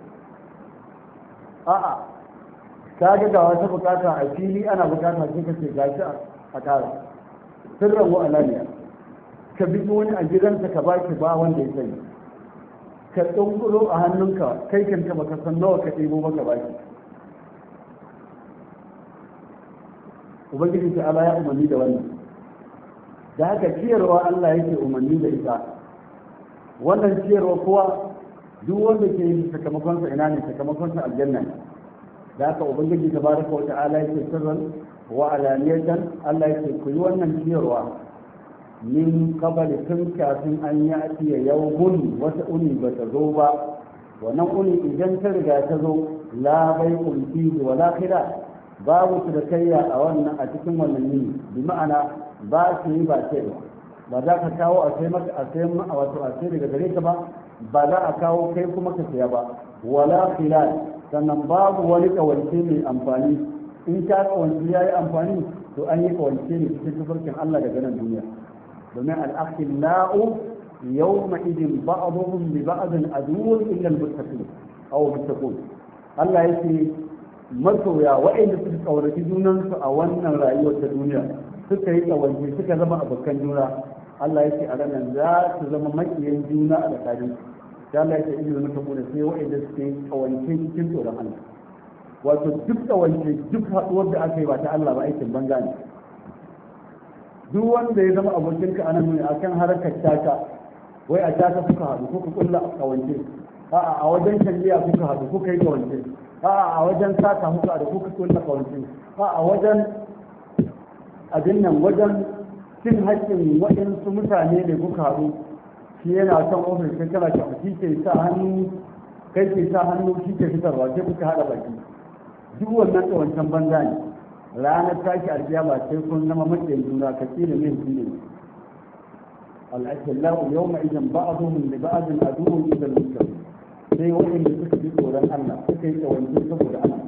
A'a ka ga ga wata bukata a fili ana bukata sai ka ce gashi a kara sirran wa alaniya, ka bi wani a gidansa ka baki ba wanda ya sani, ka ɗunkulo a hannunka kai kanka baka san nawa ka ɗebo maka baki. Ubangiji ta ala ya umarni da wannan, da haka ciyarwa Allah yake umarni da ita. Wannan ciyarwa kuwa duk wanda ke yi sakamakonsa ina ne, sakamakonsa aljanna ne. Da haka ubangiji tabaraka wa ta'ala yake sirran wa alaniyatan Allah yake ku yi wannan ciyarwa min qabl tun kafin an yi atiya yawmun wata uni ba ta zo ba. Wannan uni idan ta riga ta zo la bai'un fihi wa la khila, babu su da kayya a wannan a cikin wannan yini, bi ma'ana ba su yi ba ce ba ba za ka kawo a sai maka a sai a wato a sai daga gare ka ba, ba za a kawo kai kuma ka saya ba. Wala khilal, sannan babu wani kawance mai amfani. In ka kawance ya yi amfani to an yi kawance ne cikin tafarkin Allah daga nan duniya. domin al-akhillau yawma idin ba'dhum li ba'din aduwwun illa al-muttaqin aw muttaqun. Allah yake masoya waɗanda suka kaurace junansu a wannan rayuwar ta duniya suka yi kawance suka zama abokan juna, Allah yake a ranar za su zama makiyan juna a tsakanin da Allah yake ilmi mutum da sai waɗanda suke kawance cikin tsoron Allah. Wato duk kawance duk haɗuwar da aka yi ba ta Allah ba aikin banza ne. Duk wanda ya zama abokinka a nan ne akan harkar taka, wai a taka kuka haɗu kuka kulla kawance, a'a a wajen shangiya kuka haɗu kuka yi kawance, a'a a wajen sata kuka da kuka kulla kawance, a'a a wajen abin nan wajen cin haƙƙin waɗansu mutane ne kuka haɗu, shi yana son ofis kai kana ka shi ke sa hannu kai ke sa hannu shi ke fitarwa sai kuka haɗa baki. Duk wannan kawancan banza ne. Ranar tashi alkiyama sai kun zama matsayin juna ka tsira min shi ne. Al-akhillahu yawma idan ba'dhum li ba'din aduwwun ila al-muttaqin. Sai waɗanda suka ji tsoron Allah suka yi kawance saboda Allah,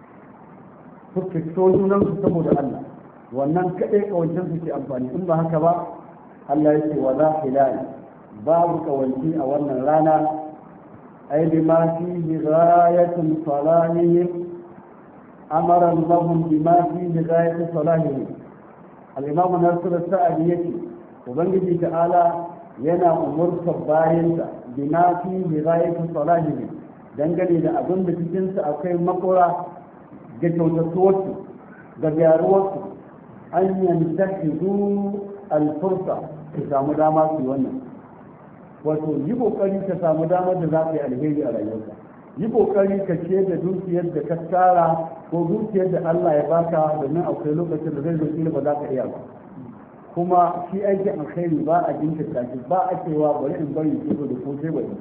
suka so junansu saboda Allah, wannan kaɗai kawancen su ke amfani. In ba haka ba Allah yake wala hilal, babu kawanci a wannan rana. Ai bi ma fihi ghayatun salahihim amara Allahum bima fihi ghayatun salahihim. Al-Imam Nasir Sa'di yake ubangiji ta'ala yana umurtar bayansa bima fihi ghayatun salahihim dangane da abin da cikin sa akwai makora ga kyautatuwarsu ga gyaruwarsu, an yantahidu al-fursa ka samu dama su wannan. Wato yi kokari ka samu damar da za ka yi alheri a rayuwarka, yi kokari ka ce da dukiyar da ka tsara ko dukiyar da Allah ya baka, domin akwai lokacin da zai zo kila ba za ka iya ba. Kuma shi aikin alheri ba a jinkirta shi, ba a cewa bari in bari ke da ko sai bari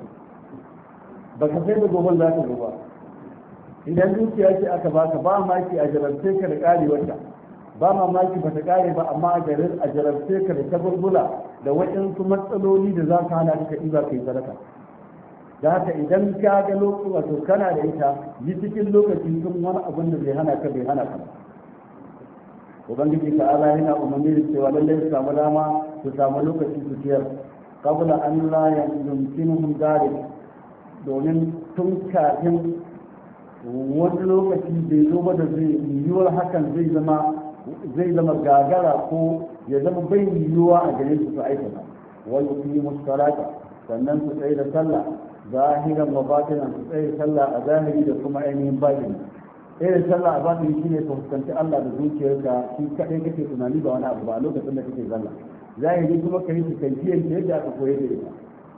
ba ka sai da gobe za ka ba. Idan dukiya ce aka baka ba ma ki a jarabce ka da karewarta, ba mamaki ba ta kare ba, amma a jarabce ka da taburbula da waɗansu matsaloli da za ka hana ka ɗiba kai sadaka. da haka idan ka ga lokaci wato kana da ita yi cikin lokaci sun wani abin da zai hana ka bai hana ka. ubangiji ta ala yana umarni da cewa lallai su samu dama su samu lokaci su ciyar kabula an la yumkinuhum dalik, domin tun kafin wani lokaci bai zo ba da zai yiwuwar hakan zai zama zai zama gagara ko ya zama bai yiwuwa a gare su su aikata. wani yi mustalata sannan su tsaye da sallah zahiran wa batinan, su tsaye da sallah a zahiri da kuma ainihin batini. tsaye da sallah a batini shine ka fuskanci Allah da zuciyarka, shi kadai kake tunani ba wani abu ba a lokacin da kake sallah. zahiri kuma ka yi su kaifiyar da yadda aka koyar da ita.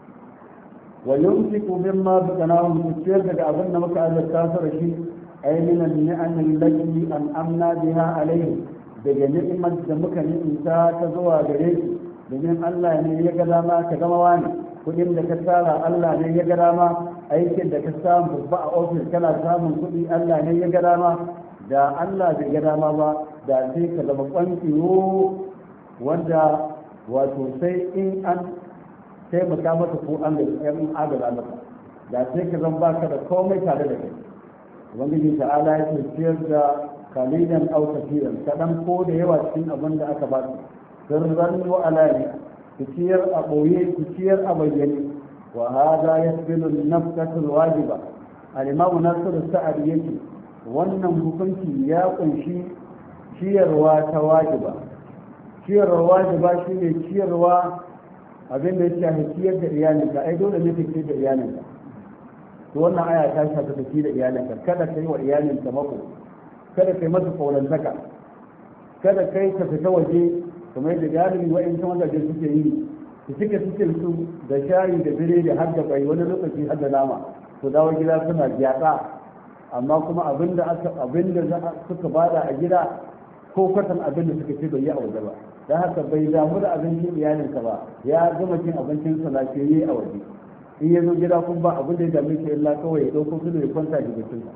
wa yumsiku mimma zakanahu, su ciyar daga abin da muka azurta su da shi ainihin ni'amin laki an amna biha alaihi, daga ni'imar da muka ni'imta ta zuwa gare su, domin Allah ne ya ga dama ka zama wani, kudin da ka tsara Allah ne ya ga dama, aikin da ka samu babba a ofis kana samun kudi Allah ne ya ga dama. da Allah bai ga dama ba da sai ka zama kwanciyo wanda wato sai in an taimaka maka ko an da yan adala maka, da sai ka zama baka da komai tare da kai. ubangiji ta'ala ya ce ciyar da kalilan aw kafiran, kadan ko da yawa cikin abin da aka ba su, sirran wa alani, ku ciyar a ɓoye ku ciyar a bayyane. wa hada yasbilu an-nafqatu al-wajiba. al-imam nasir sa'ad yake wannan hukunci ya kunshi ciyarwa ta wajiba. ciyarwa wajiba shine ciyarwa abin da ya shafi ciyar da iyalinka, ai dole ne ka ciyar da iyalinka. to wannan aya ta shafi ka ciyar da iyalinka, kada kai wa iyalinka mako, kada kai masa kaulantaka, kada kai ka fita waje kamar yadda galibi wa'in kan wajaje suke yi, su cika cikin su da shayi da bire da har da bai, wani lokaci har da nama, su dawo gida suna gyatsa, amma kuma abinda aka abinda suka bada a gida ko kwatan abin da suka ce bai yi a waje ba. don haka bai damu da abincin iyalinka ba, ya gama cin abincin sa lafiyayye a waje, in ya zo gida kun ba abin da ya dame shi illa kawai ya ɗauko su ya kwanta da jikinsa.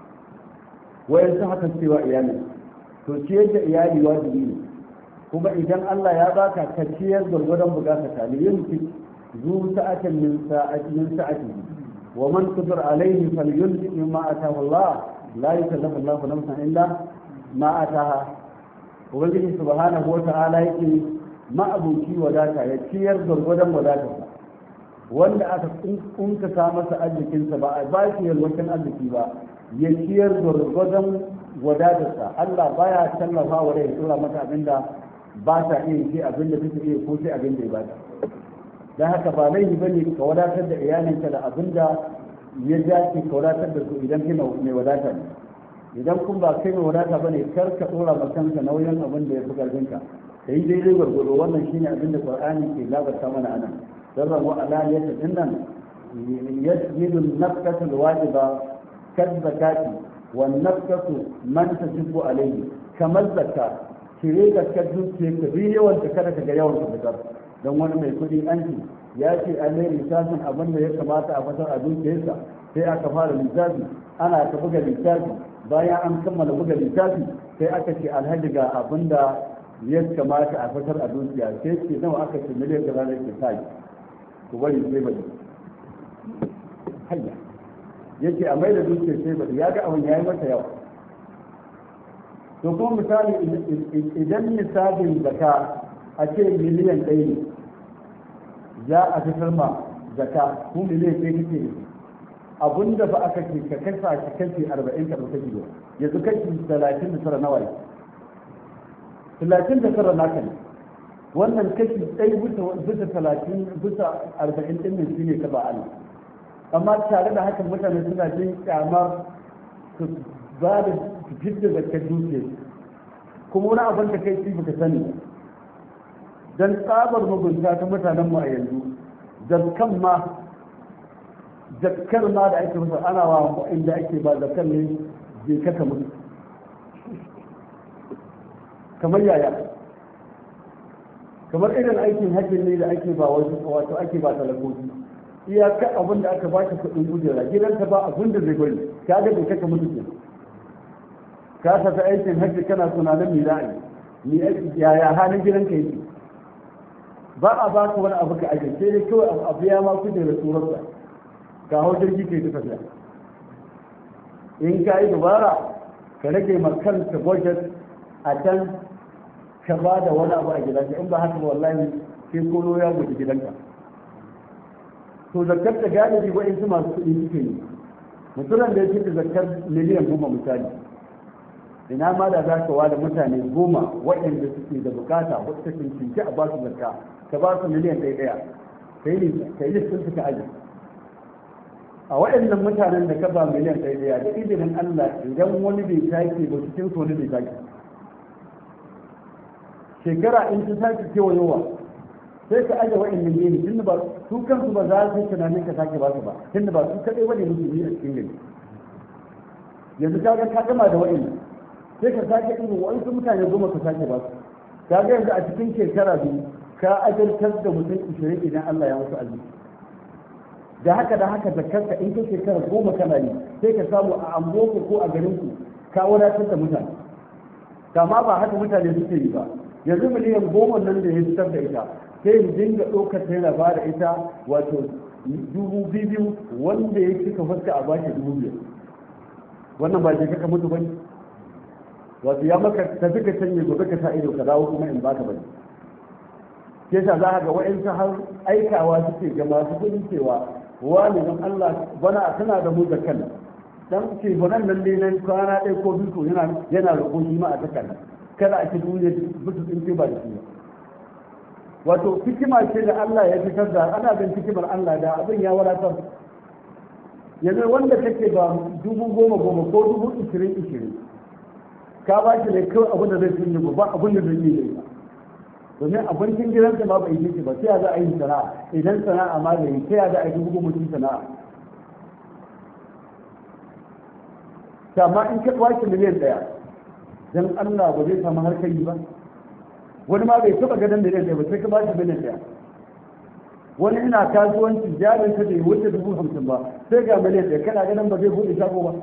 wayan sun haka cewa iyali to ciyar da iyali wajibi ne, kuma idan Allah ya baka ka ciyar gwargwadon bukata ta ne, yin ki zu sa'atin min sa'ati min sa'ati wa man qadir alayhi falyunfiq mimma ataahu Allah la yukallifu Allahu nafsan illa ma ataaha. ubangiji subhanahu wa ta'ala yake ma'abuci wadata ya ciyar gwargwadon wadatarsa, wanda aka kunka sa masa arzikinsa ba a ba shi yalwacin arziki ba, ya ciyar gwargwadon wadatarsa. Allah baya tallafa wa rai tsora mata abinda ba ta iya ce abinda take iya ko sai abinda ya bata. dan haka ba laifi bane ka wadatar da iyalinka da abinda ya dace ka wadatar da su idan kina mai wadata ne. idan kun ba kai mai wadata bane kar ka tsora ma kanka nauyin abin da ya fi karfinka, kai daidai gwargwado. wannan shine abinda Qur'ani ke labarta mana anan. sirran wa alaniyata dinnan yasmidu an-nafqatu al-wajiba كالزكاة والنفقة من تجب عليه كما الزكاة cire da ka dukiya ka bi yawan ta kada ka ga yawan ta fitar. don wani mai kuɗi anki ya ce an ne lissafin abin da ya kamata a fitar a dukiyarsa, sai aka fara lissafi ana ta buga lissafi, bayan an kammala buga lissafi sai aka ce alhaji ga abin da ya kamata a fitar a dukiya, sai ce nawa aka ce miliyan da ranar ke sai ku bari sai bari hayya yake a mai da dukiyar sai bari, ya ga abin ya yi masa yawa. to kuma misali idan misalin zaka a ce miliyan ɗaya ne za a fitar ma zaka, ku miliyan ɗaya kake ne, abin da ba aka ce ka kasa shi kashi arba'in ka ɗauka gido, yanzu kashi talatin da tara nawa ne, talatin da tara naka ne, wannan kashi ɗaya bisa talatin bisa arba'in ɗin nan shi ne ka ba Allah. amma tare da hakan mutane suna jin kyamar su ba da fitar da zakar dukiya, kuma wani abin da kai baka sani dan tsabar mugunta ta mutanen mu a yanzu. zakkan ma zakkar ma da ake masa ana wa inda ake ba zakkar ne je kaka mutu kamar yaya, kamar irin aikin hajji ne da ake ba wato ake ba talakoki, iyaka abin da aka baki kuɗin gudera gidanta ba abin da zai bari, ka ga bai kaka mutu ke ka tafi aikin hajji kana tunanin me za'a yi, ni yaya halin gidanka yake ba a ba ka wani abu ka aje sai dai kawai abu ya ma kuɗe da tsoronsa ka hau jirgi kai ta tafiya in ka yi dubara ka rage ma kanka budget a can ka ba da wani abu a gidanka in ba haka ba wallahi sai kono ya guji gidanka to zakar da galibi wa'insu masu kuɗi suke yi mutumin da ya ce zakar miliyan goma misali ina ma da za ka wada mutane goma waɗanda suke da bukata wata cincinci a basu zakka ka ba su miliyan ɗaya ɗaya ka yi ka yi sun suka aji a waɗannan mutanen da ka ba miliyan ɗaya ɗaya da izinin Allah idan wani bai take ba cikin su wani bai take shekara in ta sake kewayowa sai ka aje waɗannan gini tunda ba su kansu ba za su yi tunanin ka sake ba su ba tunda ba su kaɗai bane musulmi a cikin gari yanzu ka ga ka gama da waɗannan sai ka sake irin waɗansu mutane goma ka sake ba su ka ga yanzu a cikin shekara biyu ka ajaltar da mutum ishirin idan Allah ya musu arziki da haka da haka zakarka in ka shekara goma kana yi sai ka samu a amboko ko a garinku ka wadatar da mutane kama ba haka mutane suke yi ba yanzu miliyan goma nan da ya fitar da ita sai mu dinga ɗaukar ta yana ba da ita wato dubu biyu wanda ya cika fuska a bashi dubu biyar wannan ba je ka mutu bane wato ya maka tafi ka canje gobe ka sa ido ka dawo kuma in baka bane ke sa za ka ga wa'ansu har aikawa suke ga masu kudin cewa wani don Allah bana tana da mu da kan dan ce banan nan ne nan kwana ɗaya ko biyu yana yana roƙo shi ma a takarda kada a ci duniya bisu din ce ba da shi wato hikima ce da Allah ya fitar da ana bin hikimar Allah da abin ya wadatar yanzu wanda kake ba dubu goma goma ko dubu ishirin ishirin ka ba shi ne kawai abin da zai cinye ba abin da zai yi ba domin abincin gidansa ma ba yi ba sai za a yi sana'a idan sana'a ma da yi sai za a yi dubu mutum sana'a amma in ka kwace miliyan ɗaya dan Allah ba zai samu harkar yi ba wani ma bai taɓa gadon miliyan ɗaya ba sai ka ba shi miliyan ɗaya wani ina kasuwanci jarin ka bai wuce dubu hamsin ba sai ga miliyan ɗaya kana ganin ba zai buɗe shago ba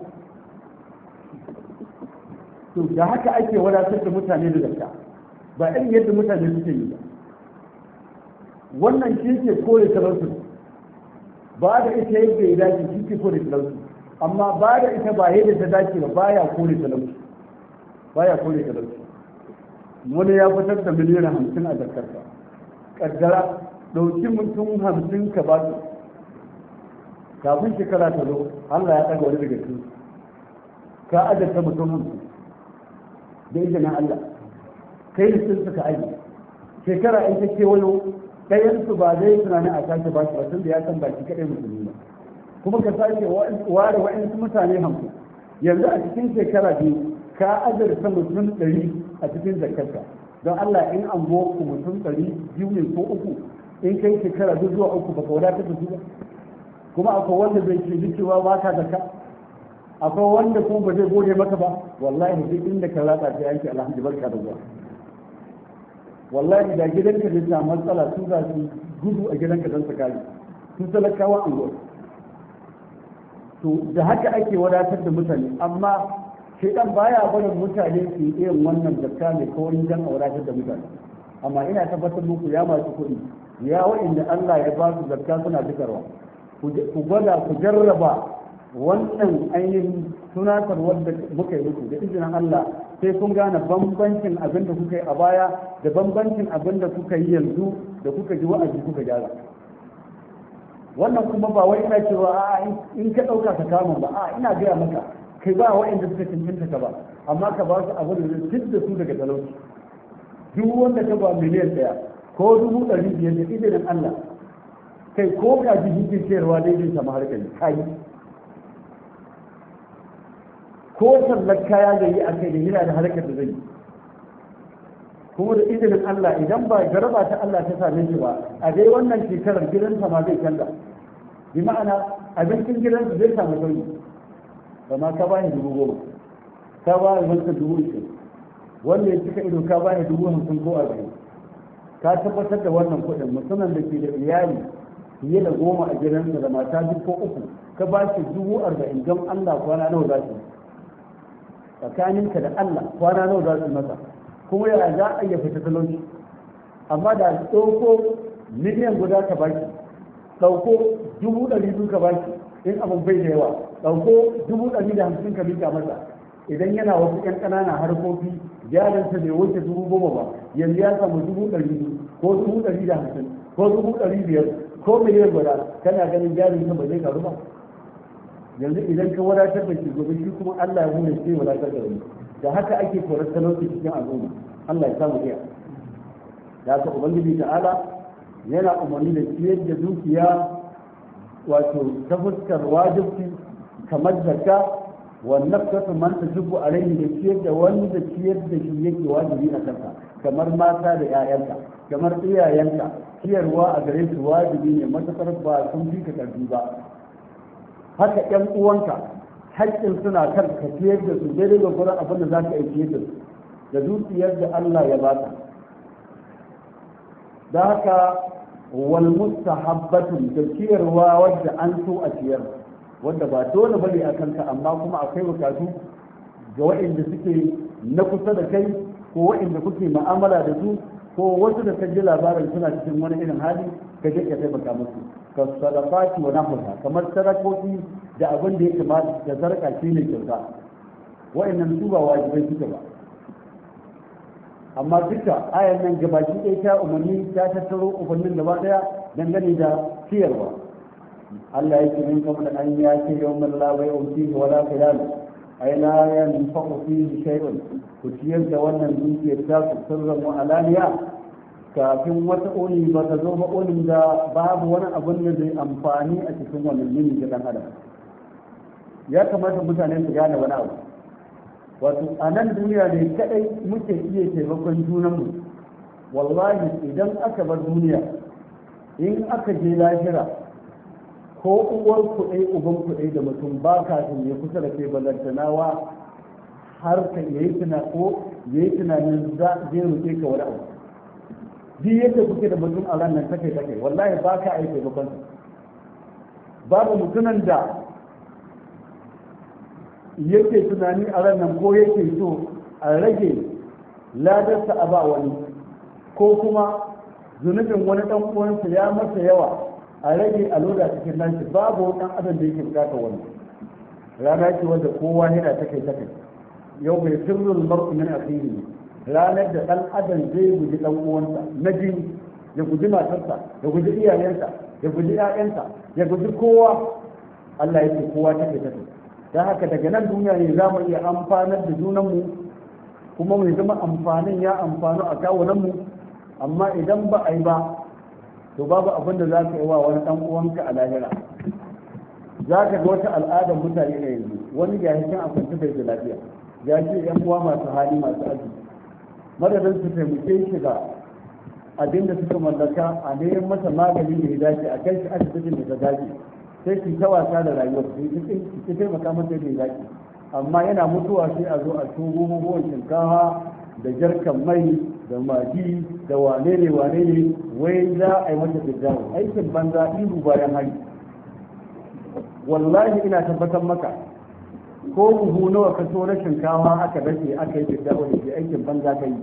to da haka ake wadatar da mutane da zakka ba irin yadda mutane suke yi ba wannan shi ke kore talauci ba da ita yadda ya dace shi ke kore talauci amma ba da ita ba yadda ta dace ba baya kore talauci baya kore talauci wani ya fitar da miliyan hamsin a zakarsa kaddara ɗauki mutum hamsin ka ba su kafin shekara ta zo Allah ya ɗaga wani daga cikin ka adadta mutum hamsin da izinin Allah kai sun suka aji shekara in ta kewayo ɗayansu ba zai tunani a sake ba shi ba tun da ya san baki kaɗai musulmi ba kuma ka sake ware wa'insu mutane hamsin yanzu a cikin shekara biyu ka azurta mutum ɗari a cikin zakarka don Allah in an ku mutum ɗari biyu ne ko uku in kai shekara biyu zuwa uku baka wadatar da su ba kuma akwai wanda bai ce cewa ba ka zakka akwai wanda kuma ba zai gode maka ba wallahi duk inda ka latsa ta yanke alhamdu barka da zuwa wallahi da gidanka da ta matsala su za su gudu a gidanka don su kare su talakawa an gwada to da haka ake wadatar da mutane amma shaidan baya barin mutane su yi irin wannan zakka mai kawai don a wadatar da mutane amma ina tabbatar muku ya masu kuɗi ya wa'inda Allah ya ba su zakka suna fitarwa ku gwada ku jarraba wannan ainihin tunatar wadda muka yi muku da izinin Allah sai kun gane bambancin abin da kuka yi a baya da bambancin abin da kuka yi yanzu da kuka ji wa'azi kuka gyara wannan kuma ba wai ina cewa a in ka ɗauka ka kama ba a ina gaya maka kai ba wa'inda suka cancanta ka ba amma ka ba su abin da zai da su daga talauci duk wanda ka ba miliyan ɗaya ko dubu ɗari biyar da izinin Allah kai ko ka ji hikin sayarwa daidai sama harkar kai ko sallar kaya da yi a kai da yana da harkar da zai yi kuma da izinin Allah idan ba garaba ta Allah ta same shi ba a dai wannan shekarar gidansa ma zai canza bi ma'ana abincin gidansa zai samu sauyi ba ma ka bani dubu goma ka ba ni wancan dubu ishirin wanda ya cika ido ka bani dubu hamsin ko arba'in ka tabbatar da wannan kuɗin musamman da ke da iyali fiye da goma a gidansa da mata duk ko uku ka ba shi dubu arba'in don Allah kwana nawa za su tsakaninka da Allah kwana nawa za su masa kuma ya za a iya fita talauci. Amma da ɗauko miliyan guda ka baki, ɗauko dubu ɗari biyu ka baki in abin bai da yawa, ɗauko dubu ɗari da hamsin ka miƙa masa, idan yana wasu ƴan ƙananan harkoki jarinsa bai wuce dubu goma ba, yanzu ya samu dubu ɗari biyu ko dubu ɗari da hamsin ko dubu ɗari biyar ko miliyan guda, kana ganin jarinsa ba zai karu ba. Yanzu idan ka wadatar da shi gobe shi kuma Allah ya hune sai wadatar da wani. Da haka ake korar talauci cikin al'umma. Allah ya samu iya. Da haka Ubangiji ta'ala yana umarni da ciyar da dukiya wato ta fuskar wajibci kamar zakka wannan kasu man ta jibu a rai da ciyar da wanda ciyar da shi yake wajibi a kansa, kamar mata da 'ya'yanka, kamar iyayenka, ciyarwa a gare su wajibi ne matakar ba sun fi ka karfi ba. Haka ƴan uwanka haƙƙin suna kan ka ciyar da su daidai da gurin abin da za ka yi ciyar da su da dukiyar da Allah ya baka. Da haka wal mustahabbatun da ciyarwa wadda an so a ciyar, wanda ba dole bane a kanka amma kuma akwai bukatu ga waɗanda suke na kusa da kai ko waɗanda kuke mu'amala da su ko wasu da ka ji labarin suna cikin wani irin hali ka je ka taimaka musu, ka sadaqati wa nahwa, kamar sadakoki da abin da ya kamata da zarka shi ne kyauta. Waɗannan su ba wajibai suke ba, amma duka ayan nan gabaki ɗaya ta umarni ta tattaro umarnin gaba ɗaya dangane da ciyarwa. Allah yake min kamar an ya ce yawmal la bai'un fihi wala khilal, ay la yanfa'u fihi shay'un. Ku ciyar da wannan dukiyar ta ku sirran wa alaniya, kafin wata uni ba ta zo ba, unin da babu wani abun da zai amfani a cikin wannan yini ga dan adam. Ya kamata mutane su gane wani abu, wato a nan duniya ne kadai muke iya taimakon junanmu. Wallahi idan aka bar duniya, in aka je lahira, ko uwar kuɗai uban kuɗai da mutum ba ka ya kusa da kai balantanawa har ka yayi tuna ko yayi tunanin za zai roƙe ka wani abu. Duk yadda kuke da mutum a ranar take take, wallahi ba ka aiki babban. Babu mutumin da yake tunani a ranar ko yake so a rage ladarsa a ba wani, ko kuma zunubin wani ɗan uwansa ya masa yawa a rage a loda cikin nashi. Babu ɗan adam da yake bukatar wani. Rana ce wanda kowa yana ta kai ta kai. Yau mai sirrul mar'u min akhihi, ranar da ɗan adam zai guji ɗan uwansa na jini, ya guji matarsa, ya guji iyayensa, ya guji ƴaƴansa, ya guji kowa. Allah yake kowa ta kai ta kai. Dan haka daga nan duniya ne za mu iya amfanar da junanmu, kuma mu zama amfanin ya amfanu a kawunanmu. Amma idan ba a yi ba, to babu abin da za ka yi wa wani ɗan uwanka a lahira. Za ka ga wata al'adar mutane na yanzu, wani ya hikin a kwanci bai da lafiya, ya ce yan uwa masu hali masu aji, madadin su taimake shi ga abin da suka mallaka a neman masa magani da ya dace, a kai shi asibitin da ta dace, sai su ta wasa da rayuwar su su taimaka masa da ya dace. Amma yana mutuwa sai a zo a tubo mabuwan shinkafa da jarkan mai da magi da wane ne wane ne, wai za a yi mata fiddawo. Aikin banza ihu bayan hari. Wallahi ina tabbatar maka, ko buhu nawa ka so na shinkawa aka dace aka yi fiddawo da ke, aikin banza ka yi.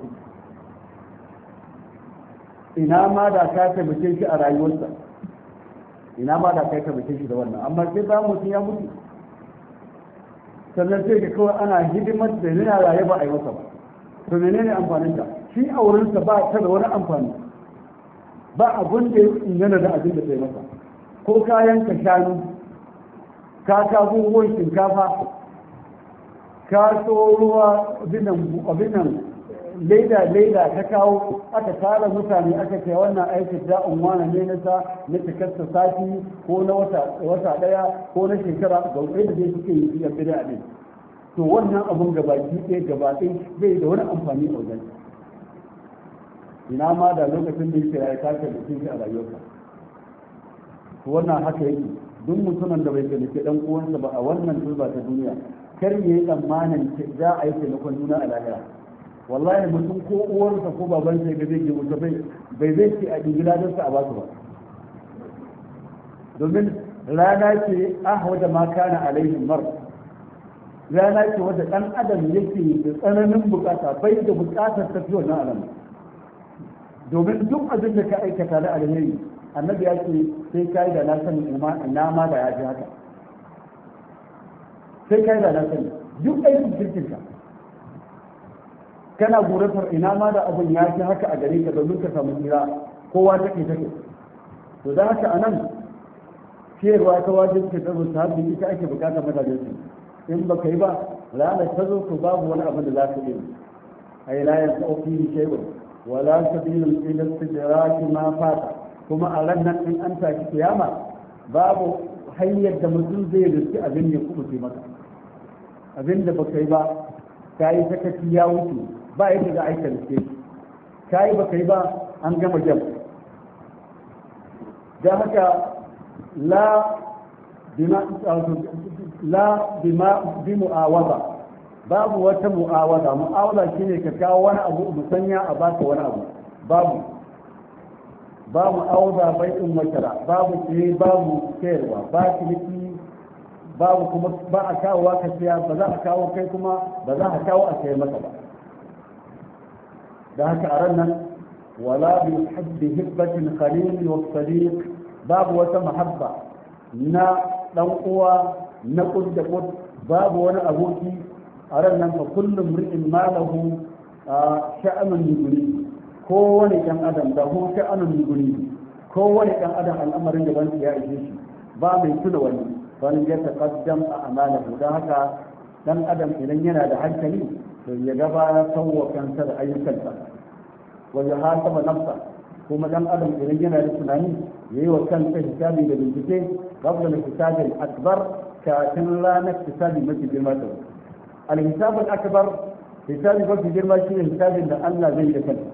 Ina ma da ka taimake shi a rayuwarsa, ina ma da ka taimake shi da wannan, amma sai ba mutum ya mutu sannan sai ga kawai ana hidimar da yana raye ba a yi masa ba. To menene amfanin ta? Shi a wurinsa ba ta da wani amfani, ba abun da ya ingana da abin da ta yi masa. Ko kayan ka shanu, ka kawo ruwan shinkafa, ka so ruwa abin nan leda leda ka kawo, aka tara mutane aka ce wannan aikin da unwana ne na sa na cikarsa sati ko na wata daya ko na shekara, ga wani da zai suke yi fiye da abin. To wannan abun gabaki ɗaya gabaɗaya bai da wani amfani a wajen. Ina ma da lokacin da yake ya tashi da shi a rayuwarsa. To wannan haka yake, duk mutumin da bai taimake dan uwansa ba a wannan turba ta duniya, kar ya yi tsammanin za a yi taimakon juna a lahira. Wallahi mutum ko uwarsa ko babansa ga zai je wuta bai bai zai ce a digila don sa a basu ba. Domin rana ce ahwada ma kana alaihim mar, rana ce wadda ɗan adam yake da tsananin bukata bai da bukatar tafi wannan alamu domin duk abin da ka aikata da alheri annabi ya ce sai ka yi da na sani ina ma da ya ji haka sai ka yi da na sani duk aikin kirkinka kana guratar ina ma da abin ya ji haka a gare ka domin ka samu tsira kowa take take to da haka anan ciyarwa ta wajen ke tsaro ta hannu ita ake bukatar mutane su in baka yi ba ranar ta zo to babu wani abin da za ka yi a yi layar ta ofi shaiwa wala sabilul ila istidraki ma fata kuma a ran nan in an tashi kiyama babu hanyar da mutum zai riski abin ya kubuce maka abin da baka yi ba ka yi sakaci ya wuce ba yadda za a yi riske ka yi baka yi ba an gama jam don haka la bima la bima bi mu'awada babu wata mu'awada mu'awada shine ka kawo wani abu musanya a baka wani abu babu ba mu'awada bai in makara babu ce babu sayarwa ba ciniki babu kuma ba a kawo ka siya ba za a kawo kai kuma ba za a kawo a sayar maka ba da haka a ran nan wala bi habbi hibbatin khalil wa sadiq babu wata mahabba na dan uwa na kud da kud babu wani aboki a ran nan fa kullum ri'in malahu sha'anun yuguni kowane ɗan adam da hu sha'anun yuguni kowane ɗan adam al'amarin da wani ya ishe shi ba mai tuna wani wani ya taqaddam a amalahu dan haka dan adam idan yana da hankali to ya gaba sauwa kansa da ayyukansa wa ya hasaba nafsa kuma dan adam idan yana da tunani yayi wa kansa hisabi da bincike qabla al-hisab al-akbar kafin ranar hisabi mafi girma ta al-hisab al-akbar hisabi mafi girma shine hisabin da Allah zai yi kansa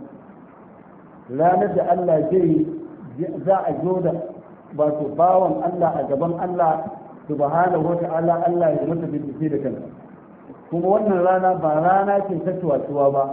ranar da Allah zai za a zo da wato bawan Allah a gaban Allah subhanahu wa ta'ala Allah ya masa bincike da kansa kuma wannan rana ba rana ce ta tuwatuwa ba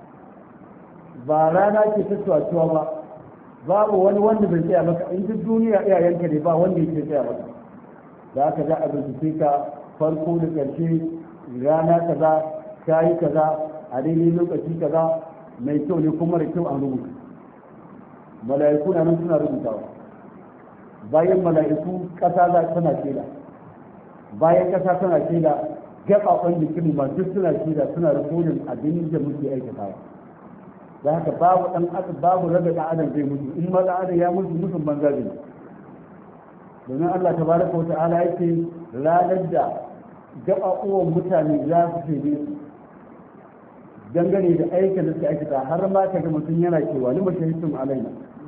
ba rana ce ta tuwatuwa ba babu wani wanda bai tsaya maka in duk duniya iyayenka ne ba wanda yake tsaya maka da haka za a bincike ka farko da ƙarshe rana kaza ta yi kaza a daidai lokaci kaza mai kyau ne kuma da kyau an rubuta mala'iku na nan suna rubutawa bayan mala'iku ƙasa za tana shaida bayan ƙasa tana shaida gaɓaɓen jikin ma duk suna shaida suna rikodin abin da muke aikatawa da haka babu ɗan adam babu raga ɗan adam zai mutu in ma ɗan adam ya mutu mutum banza zai domin Allah tabaraka wa ta'ala yake ranar da gaɓaɓuwan mutane za su shaide su dangane da aikin da suka aikata har ma kaga mutum yana cewa ni mashahidtum alaina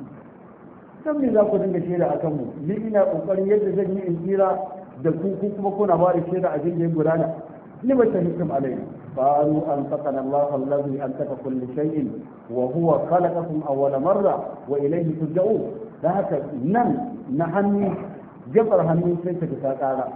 dan me za ku dinga shaida akan mu ni ina kokarin yadda zan yi in tsira da ku ku kuma kuna ba da shaida a jirgin gudana ni mashahidtum alaina qalu anfaqana Allah alladhi antaka kulli shay'in wa huwa khalaqakum awwala marra wa ilayhi turja'un da haka nan na hannu gabar hannu sai ka ta kara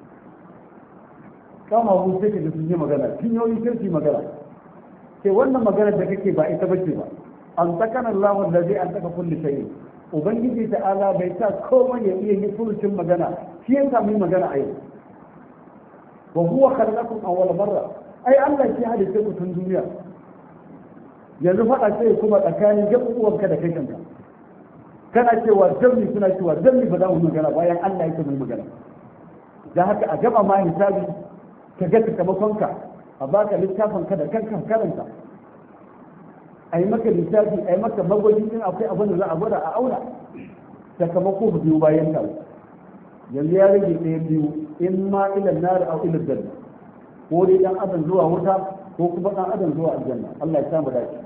kama hu sai ka sun yi magana kinyoyi sai su magana sai wannan magana da kake ba ita bace ba an takana Allah allazi an taka kulli shay ubangiji ta'ala bai ta komai ya iya yi furucin magana shi ya samu magana a yau wa huwa khalaqakum awwal marra ai Allah shi halitta ku tun duniya yanzu faɗa sai kuma tsakanin gabuwanka da kai kanka kana cewa dammi suna cewa dammi ba za mu magana bayan Allah yake mai magana da haka a gaba ma hisabi ka ga sakamakonka a baka littafin ka da kanka karanta a yi maka littafi a yi maka magwaji in akwai abin da za a gwada a auna sakamako ba biyu bayan ka yanzu ya rage ɗaya biyu in ma ilan nar au ila janna ko dai dan adam zuwa wuta ko kuma dan adam zuwa aljanna Allah ya samu dace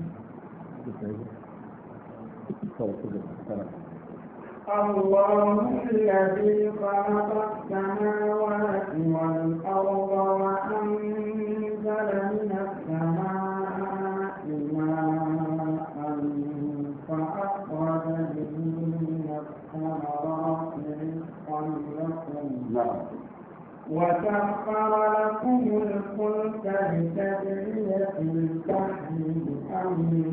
الله الذي خلق السماوات والأرض وأنزل من السماء ماء فأخرج به من الثمرات رزقا لكم وسخر لكم الفلك لتجري في البحر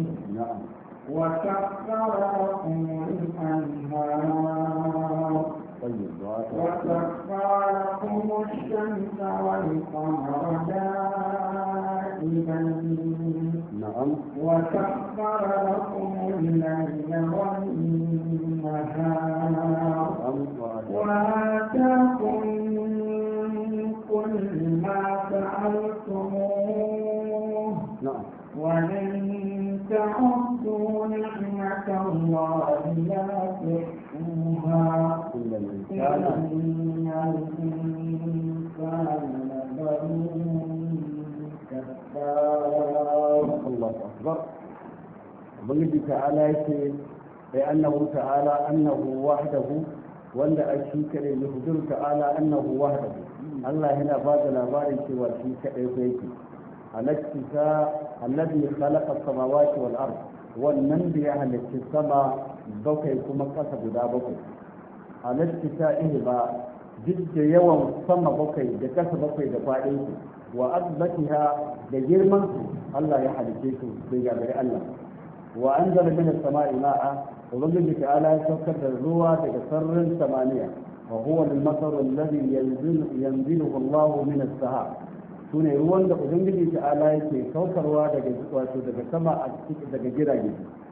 بأمره وسخر لكم الأنهار طيب وسخر لكم الشمس والقمر دائبين نعم وسخر لكم الليل والنهار وآتاكم من كل ما سألتموه نعم وإن تعدوا نعمة الله لا تحصوها إن إن الإنسان الإنسان لظلوم كفار. الله أكبر. ubangiji ta'ala yake sai annahu ta'ala annahu wahdahu wanda a shi kadai ya hudur ta'ala annahu wahdahu Allah yana ba da labarin cewa shi kadai ko yake alaktisa alladhi khalaqa as-samawati wal ard wannan da ya halitta sama bakwai kuma kasa guda bakwai alaktisa ihba duk da yawan sama bakwai da kasa bakwai da fadin su wa azbatiha da girman su Allah ya halice su bai gagari Allah وأنزل من السماء ماء وبنجي تعالى يسكر الروى تكسر ثمانية وهو المطر الذي ينزل ينزله الله من السحاب سنة روى وبنجي تعالى يسكر الروى تكسر السماء تكجرى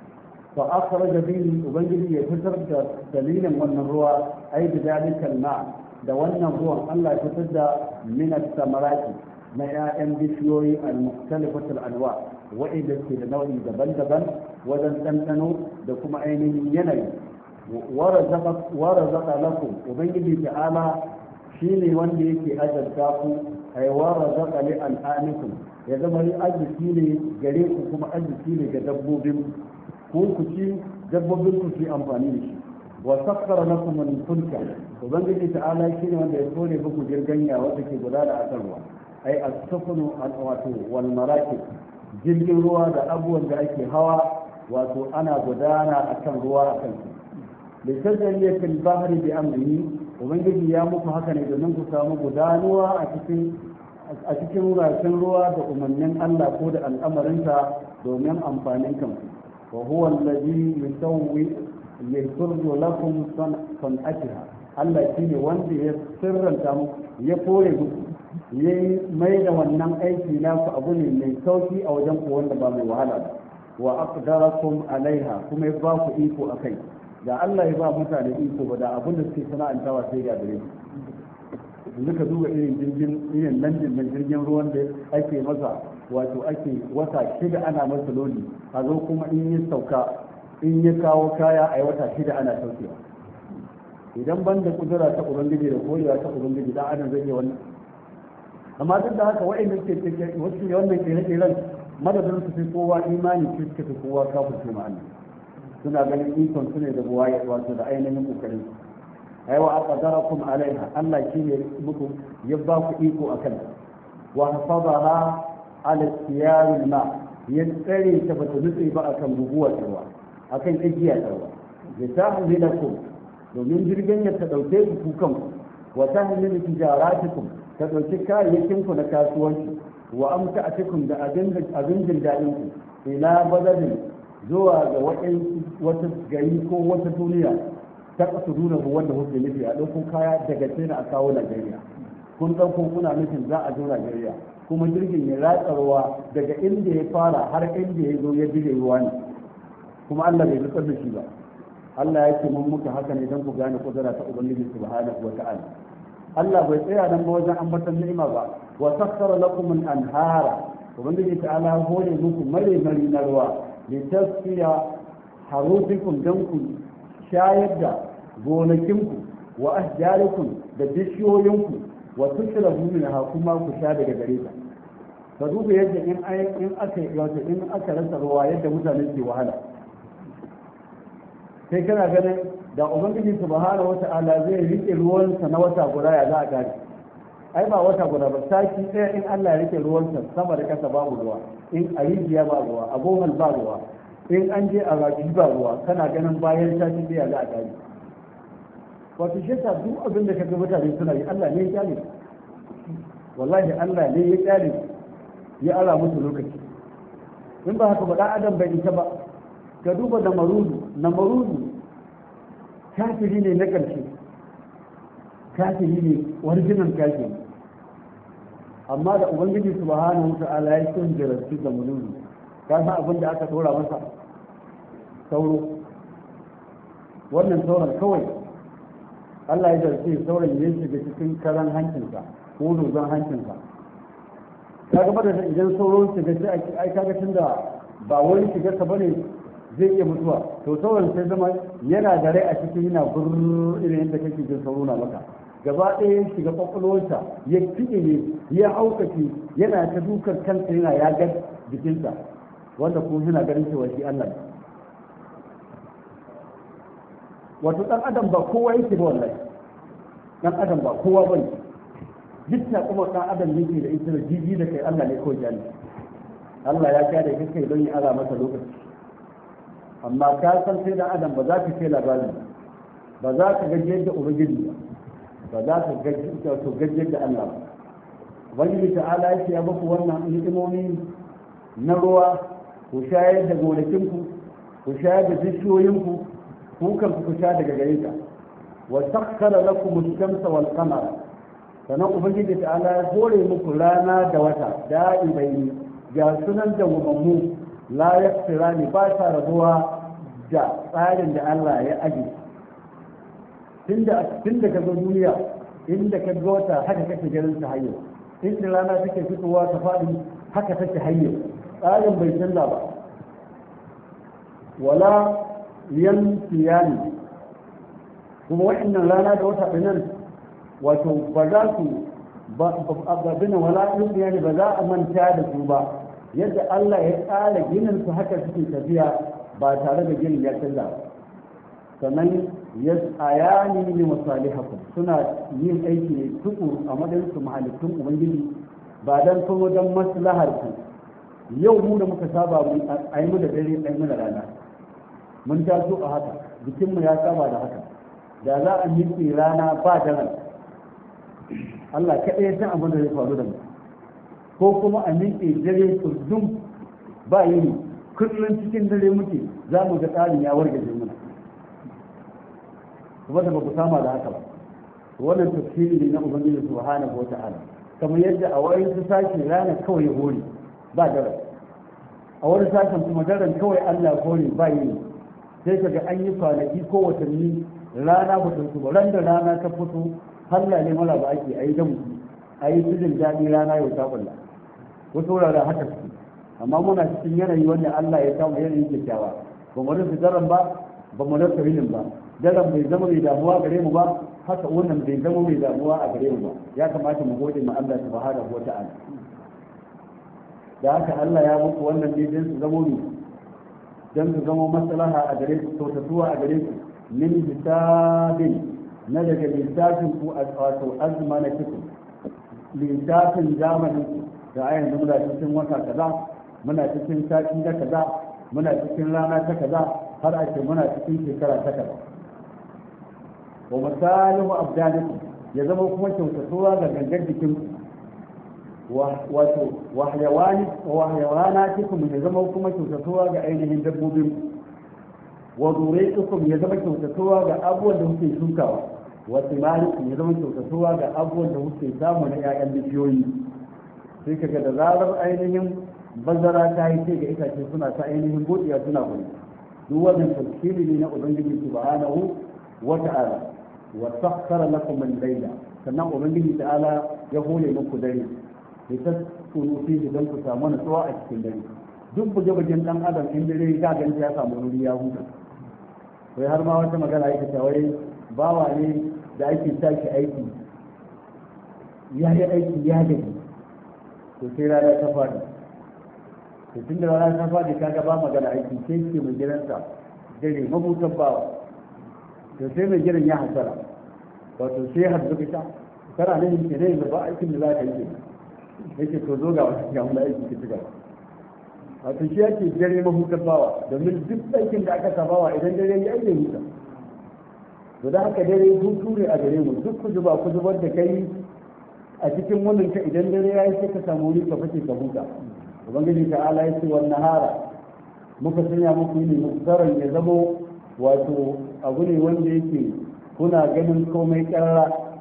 فأخرج به وبنجي يفسر دليلا من الروى أي بذلك الماء دوانا الروى الله يفسر من الثمرات ما يأم بشيوي المختلفة الأنواع وإذا كده نوعي دبن دبن وذن تنتنو دكما عينه يني ورزق ورزق لكم وبنجي تعالى شيني وندي في أجل كافو أي ورزق لأنعامكم يزم لي أجل شيني جريكم كما أجل شيني كدبوبين كوكو شي دبوبين في أمفانيش وسخر لكم الفلك وبنجي تعالى شيني وندي يقول بكم جرجنيا وتكي بدال أتروا أي السفن والمراكب jirgin ruwa da abubuwan da ake hawa wato ana gudana akan ruwa akan su da tajriyatul bahri bi amrihi ubangiji ya muku haka ne domin ku samu gudanuwa a cikin a cikin rashin ruwa da umarnin Allah ko da al'amarinsa domin amfanin kanku wa huwa allazi yusawwi yasirru lakum san'atiha Allah shine wanda ya sirranta muku ya kore muku ya mai da wannan aiki naku abu ne mai sauki a wajen ku wanda ba mai wahala ba wa aqdarakum alaiha kuma ya ba ku iko akai da Allah ya ba mutane iko ba da abin da suke sana'antawa sai ga dare yanzu ka duba irin jirgin irin landin na jirgin ruwan da ake masa wato ake wata shida ana masa lodi a zo kuma in ya sauka in ya kawo kaya a wata shida ana saukewa idan ban da kudura ta ubangiji da korewa ta ubangiji dan adam zai iya wannan amma duk da haka wa'anda suke cikin wasu wannan kere-keren madadin su fi kowa imani su suka fi kowa kafin ma Allah suna ganin ikon su ne da buwaye wato da ainihin kokarin su ai wa aqdarakum alaiha Allah shine muku ya ba ku iko akan wa hafazaha ala tiyar ma ya tsare ta bata nutse ba akan buguwar ruwa akan igiya ta ruwa ya tahmilakum domin jirgin ya ta dauke ku kanku wa tahmilu tijaratikum ta ɗauki kayayyakinku na kasuwanci wa amsa a cikin da abin jin daɗin ku ila badalin zuwa ga wata gari ko wata duniya ta ƙasa nuna ku wanda kuke nufi a ɗauko kaya daga china a kawo najeriya kun ɗauko kuna nufin za a zo najeriya kuma jirgin ya ratsa ruwa daga inda ya fara har inda ya zo ya dire ruwa ne kuma allah bai nutsar da shi ba allah ya ce mun muka haka ne don ku gane kudura ta ubangiji subhanahu wa ta'ala Allah bai tsaya nan ba wajen ambatan ni'ima ba wa sakhkhara lakum al-anhara ubangiji ta'ala hore muku mare mari na ruwa li tasfiya harufikum dan ku shayar da gonakinku wa ahjarikum da bishiyoyinku wa tushrabu minha kuma ku sha daga gare ta ka duba yadda in in aka wato in aka rasa ruwa yadda mutane ke wahala sai kana ganin da ubangiji subhanahu wata'ala zai rike ruwansa na wata guda ya za a gari ai ba wata guda ba sati ɗaya in Allah ya rike ruwansa sama da kasa babu ruwa in a rijiya ba ruwa a bohol ba ruwa in an je a rafi ba ruwa kana ganin bayan sati ɗaya za a gari wato shi yasa duk abin da kaga mutane suna yi Allah ne ya kyale wallahi Allah ne ya kyale ya ara musu lokaci in ba haka ba dan adam bai isa ba ka duba da marudu na marudu kafiri ne na ƙarshe kafiri ne original kafiri. Amma da ubangiji subhanahu wata'ala ya son jarabci da mululu, ka san abin da aka dora masa sauro. Wannan sauran kawai Allah ya jarabce sauran ya shiga cikin karan hancinsa ko dozon hancinsa. Ka ga da idan sauro shiga sai ai kaga tunda ba wani shiga ka bane zai iya mutuwa, to sauran sai zama yana da rai a cikin yana burr irin yadda kake jin sauro na maka. Gaba ɗaya ya shiga kwakwalwarsa ya fiye ne ya aukace yana ta dukar kansa yana yagar jikinsa, wanda kuma yana ganin cewa shi Allah ne. Wato ɗan adam ba kowa yake ba wallahi, ɗan adam ba kowa ba ne. Dukkan kuma ɗan adam yake da ita da jiji da kai Allah ne kawai jani. Allah ya kyale ka kai don ya ala masa lokaci. Amma ka san sai ɗan adam ba za ka kai labari ba za ka gaji yadda ubangiji ba za ka gaji da Allah ba. Ubangiji ta'ala yake ya baku wannan ni'imomi na ruwa, ku shayar da gonakinku, ku shayar da bishiyoyinku, ku kan ku sha daga gare ta. Wa sakkara lakum ash-shamsa wal qamara, sannan ubangiji ta'ala ya hore muku rana da wata da'ibai ga sunan da wumammu la yaftirani ba ta rabuwa da tsarin da Allah ya aje. Tunda tunda ka zo duniya inda ka ga wata haka kake ganin ta hayyo, inda rana take fitowa ta faɗi haka take hayyo, tsarin bai canza ba. Wala yamtiyani, kuma wa'annan rana da wata ɗinan wato ba za su abin wala yamtiyani ba za a manta da su ba. Yadda Allah ya tsara ginin su haka suke tafiya ba tare da ginin ya canza ba. Sannan yas'ayani li masalihakum, suna yin aiki ne tukuru a madadin su mahalittun ubangiji ba dan kuma dan maslahar ku. Yau mu da muka saba mu ayi mu da dare ayi mu da rana, mun taso a haka, jikin mu ya saba da haka. Da za a miƙe rana ba daren, Allah kaɗai ya san abin da zai faru da mu. Ko kuma a miƙe dare kullum ba yini, kullum cikin dare muke, za mu ga tsarin ya wargaje mana. Kuma da ba ku sama da haka ba. Wannan tafsiri ne na Ubangiji subhanahu wata'ala. Kamar yadda a wani su sashi rana kawai ya hore ba daren, a wani sashen kuma daren kawai Allah hore ba yini. Sai ka ga an yi kwanaki ko watanni rana ba ta fito ba, ran da rana ta fito halla ne mala ba ake ayi damu ayi tudun daɗi rana yau ta kulla. Wasu wuraren haka suke, amma muna cikin yanayi wanda Allah ya samu yanayi kyakkyawa. Ba mu rasa daren ba, ba mu rasa yinin ba. Daren bai zama mai damuwa gare mu ba, haka wannan bai zama mai damuwa a gare mu ba. Ya kamata mu gode ma Allah subhanahu wa ta'ala. Da haka Allah ya muku wannan ne don su zamo ne, don su zama maslaha a gare su, kyautatuwa a gare su, min hisabin na daga lissafin ku a wato azmana kiku, lissafin zamanin ku. Da a yanzu muna cikin wata kaza, muna cikin sati da kaza, muna cikin rana ta kaza, har a ce muna cikin shekara ta kaza. Wa misalihu abdanikum, ya zama kuma kyautatuwa ga gangar jikin ku, wato wahyawani wahyawanatikum, ya zama kuma kyautatuwa ga ainihin dabbobin ku, wa zuriyatukum, ya zama kyautatuwa ga abubuwan da kuke shukawa, wa timarikum, ya zama kyautatuwa ga abubuwan da kuke samu na 'ya'yan bishiyoyi. Sai kaga da zarar ainihin bazara ta yi sai ga itace suna ta ainihin godiya suna gudu. Duk wannan tafsiri ne na Ubangiji subhanahu wa ta'ala. Wa sakhkhara lakum al-layla, sannan Ubangiji ta'ala ya hore muku dare, ya taskunu fihi don ku samu nutsuwa a cikin dare. Duk buge-bugen dan adam in dare ya ganta ya samu wuri ya huta. Sai har ma wata magana yake cewa bawa ne da ake tashi aiki, ya yi aiki ya gaji, to sai rana ta faɗi. To tun da rana ta faɗi kaga ba magana aiki, sai ke mai gidansa dare mabutan bawa. To sai mai gidan ya hasara, wato sai har zuka ta kana nan ke ne ba aikin da za ka yi, yake to zo ga wani ga wani aiki ki gaba. Wato shi yake dare mabutan bawa, domin duk aikin da aka sabawa idan dare ya yi huta. To da haka dare hutu ne a gare mu, duk ku zuba ku zubar da kai a cikin wannan ka idan dare ya yi sai ka samu wuri ka fice ka huta. Ubangiji ta'ala ya ce wa nahara muka sanya muku ne muktaran ya zamo wato abu ne wanda yake kuna ganin komai karara,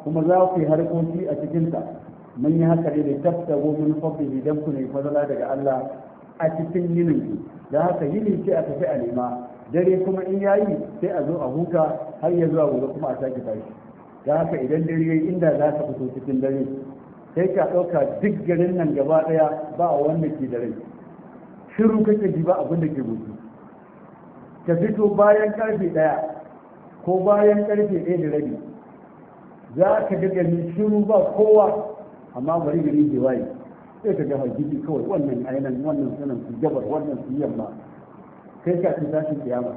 kuma za ku yi harkoki a cikinta mun yi haka ne da tabtago min fadlihi dan ku ne fadala daga Allah a cikin yinin da haka yini ce a tafi a nema dare kuma in yayi sai a zo a huta har ya zuwa gobe kuma a sake tashi da haka idan dare yayi inda za ka fito cikin dare sai ka ɗauka duk garin nan gaba ɗaya ba wanda ke da rai shiru kake ji ba abin da ke mutu ka fito bayan karfe ɗaya ko bayan karfe ɗaya da rabi za ka ga gani shiru ba kowa amma bari gari ke waye sai ka ga hajjiji kawai wannan ainihin wannan sunan su gabar wannan su yamma kai ka ci tashin kiyama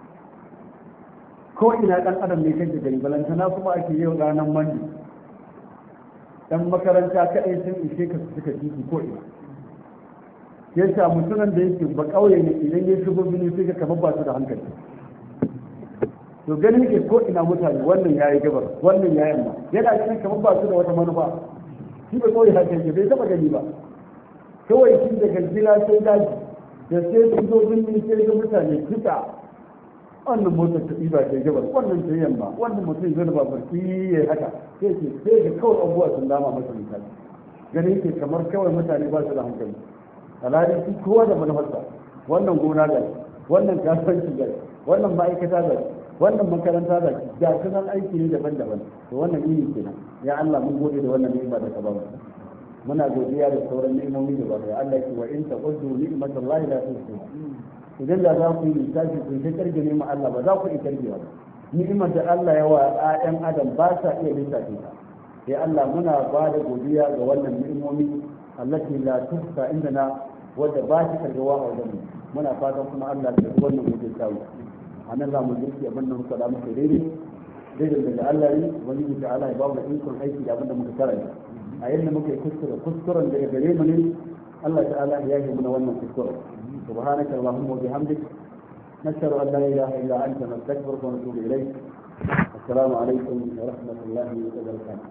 ko ina ɗan adam ne kan gari balantana kuma ake yau ranar mandi dan makaranta kaɗai sun ishe ka suka titi ko ina ya sa mutumin da yake ba ƙauye ne idan ya shigo bini sai ka kamar ba su da hankali to ganin ke ko ina mutane wannan yayi gabar wannan yayi yamma yana ganin kamar ba su da wata manufa shi ba kawai haka yake bai taba gani ba kawai shi daga gila sai daji da sai sun zo bini sai ga mutane duka wannan motar ta ɗiba ta gabar wannan ta yamma wannan mutum zai da babar ya haka sai ke sai ga kawai abubuwa sun dama masa misali ganin ke kamar kawai mutane ba su da hankali alhali shi kowa da manufarsa wannan gona ga wannan kasuwanci ga wannan ma'aikata ga wannan makaranta ga ga sunan aiki ne daban-daban to wannan yini kenan ya Allah mun gode da wannan ni'ima da ka ba mu muna godiya da sauran ni'imomi da ba da Allah ya ce wa in taquddu ni'matallahi la tuhsuha idan da za ku yi lissafi ku ta karge ni'imar Allah ba za ku iya kargewa ba ni'imar da Allah ya wa ɗan adam ba sa iya lissafi ta sai Allah muna ba da godiya ga wannan ni'imomi allati la tuhsa indana wadda ba shi kargawa a wajen muna fatan kuma Allah ya wannan mutum tawo a nan za mu girki abin da muka da muka daidai daidai daga Allah ne wani da Allah ya ba mu ikon aiki da abin da muka karanta a yadda muka yi kuskure kuskuren daga gare mu ne Allah ta'ala ya yi mana wannan kuskuren subhanaka allahumma wa bihamdik nashhadu an la ilaha illa anta nastaghfiruka wa natubu ilayk assalamu alaikum wa rahmatullahi wa barakatuh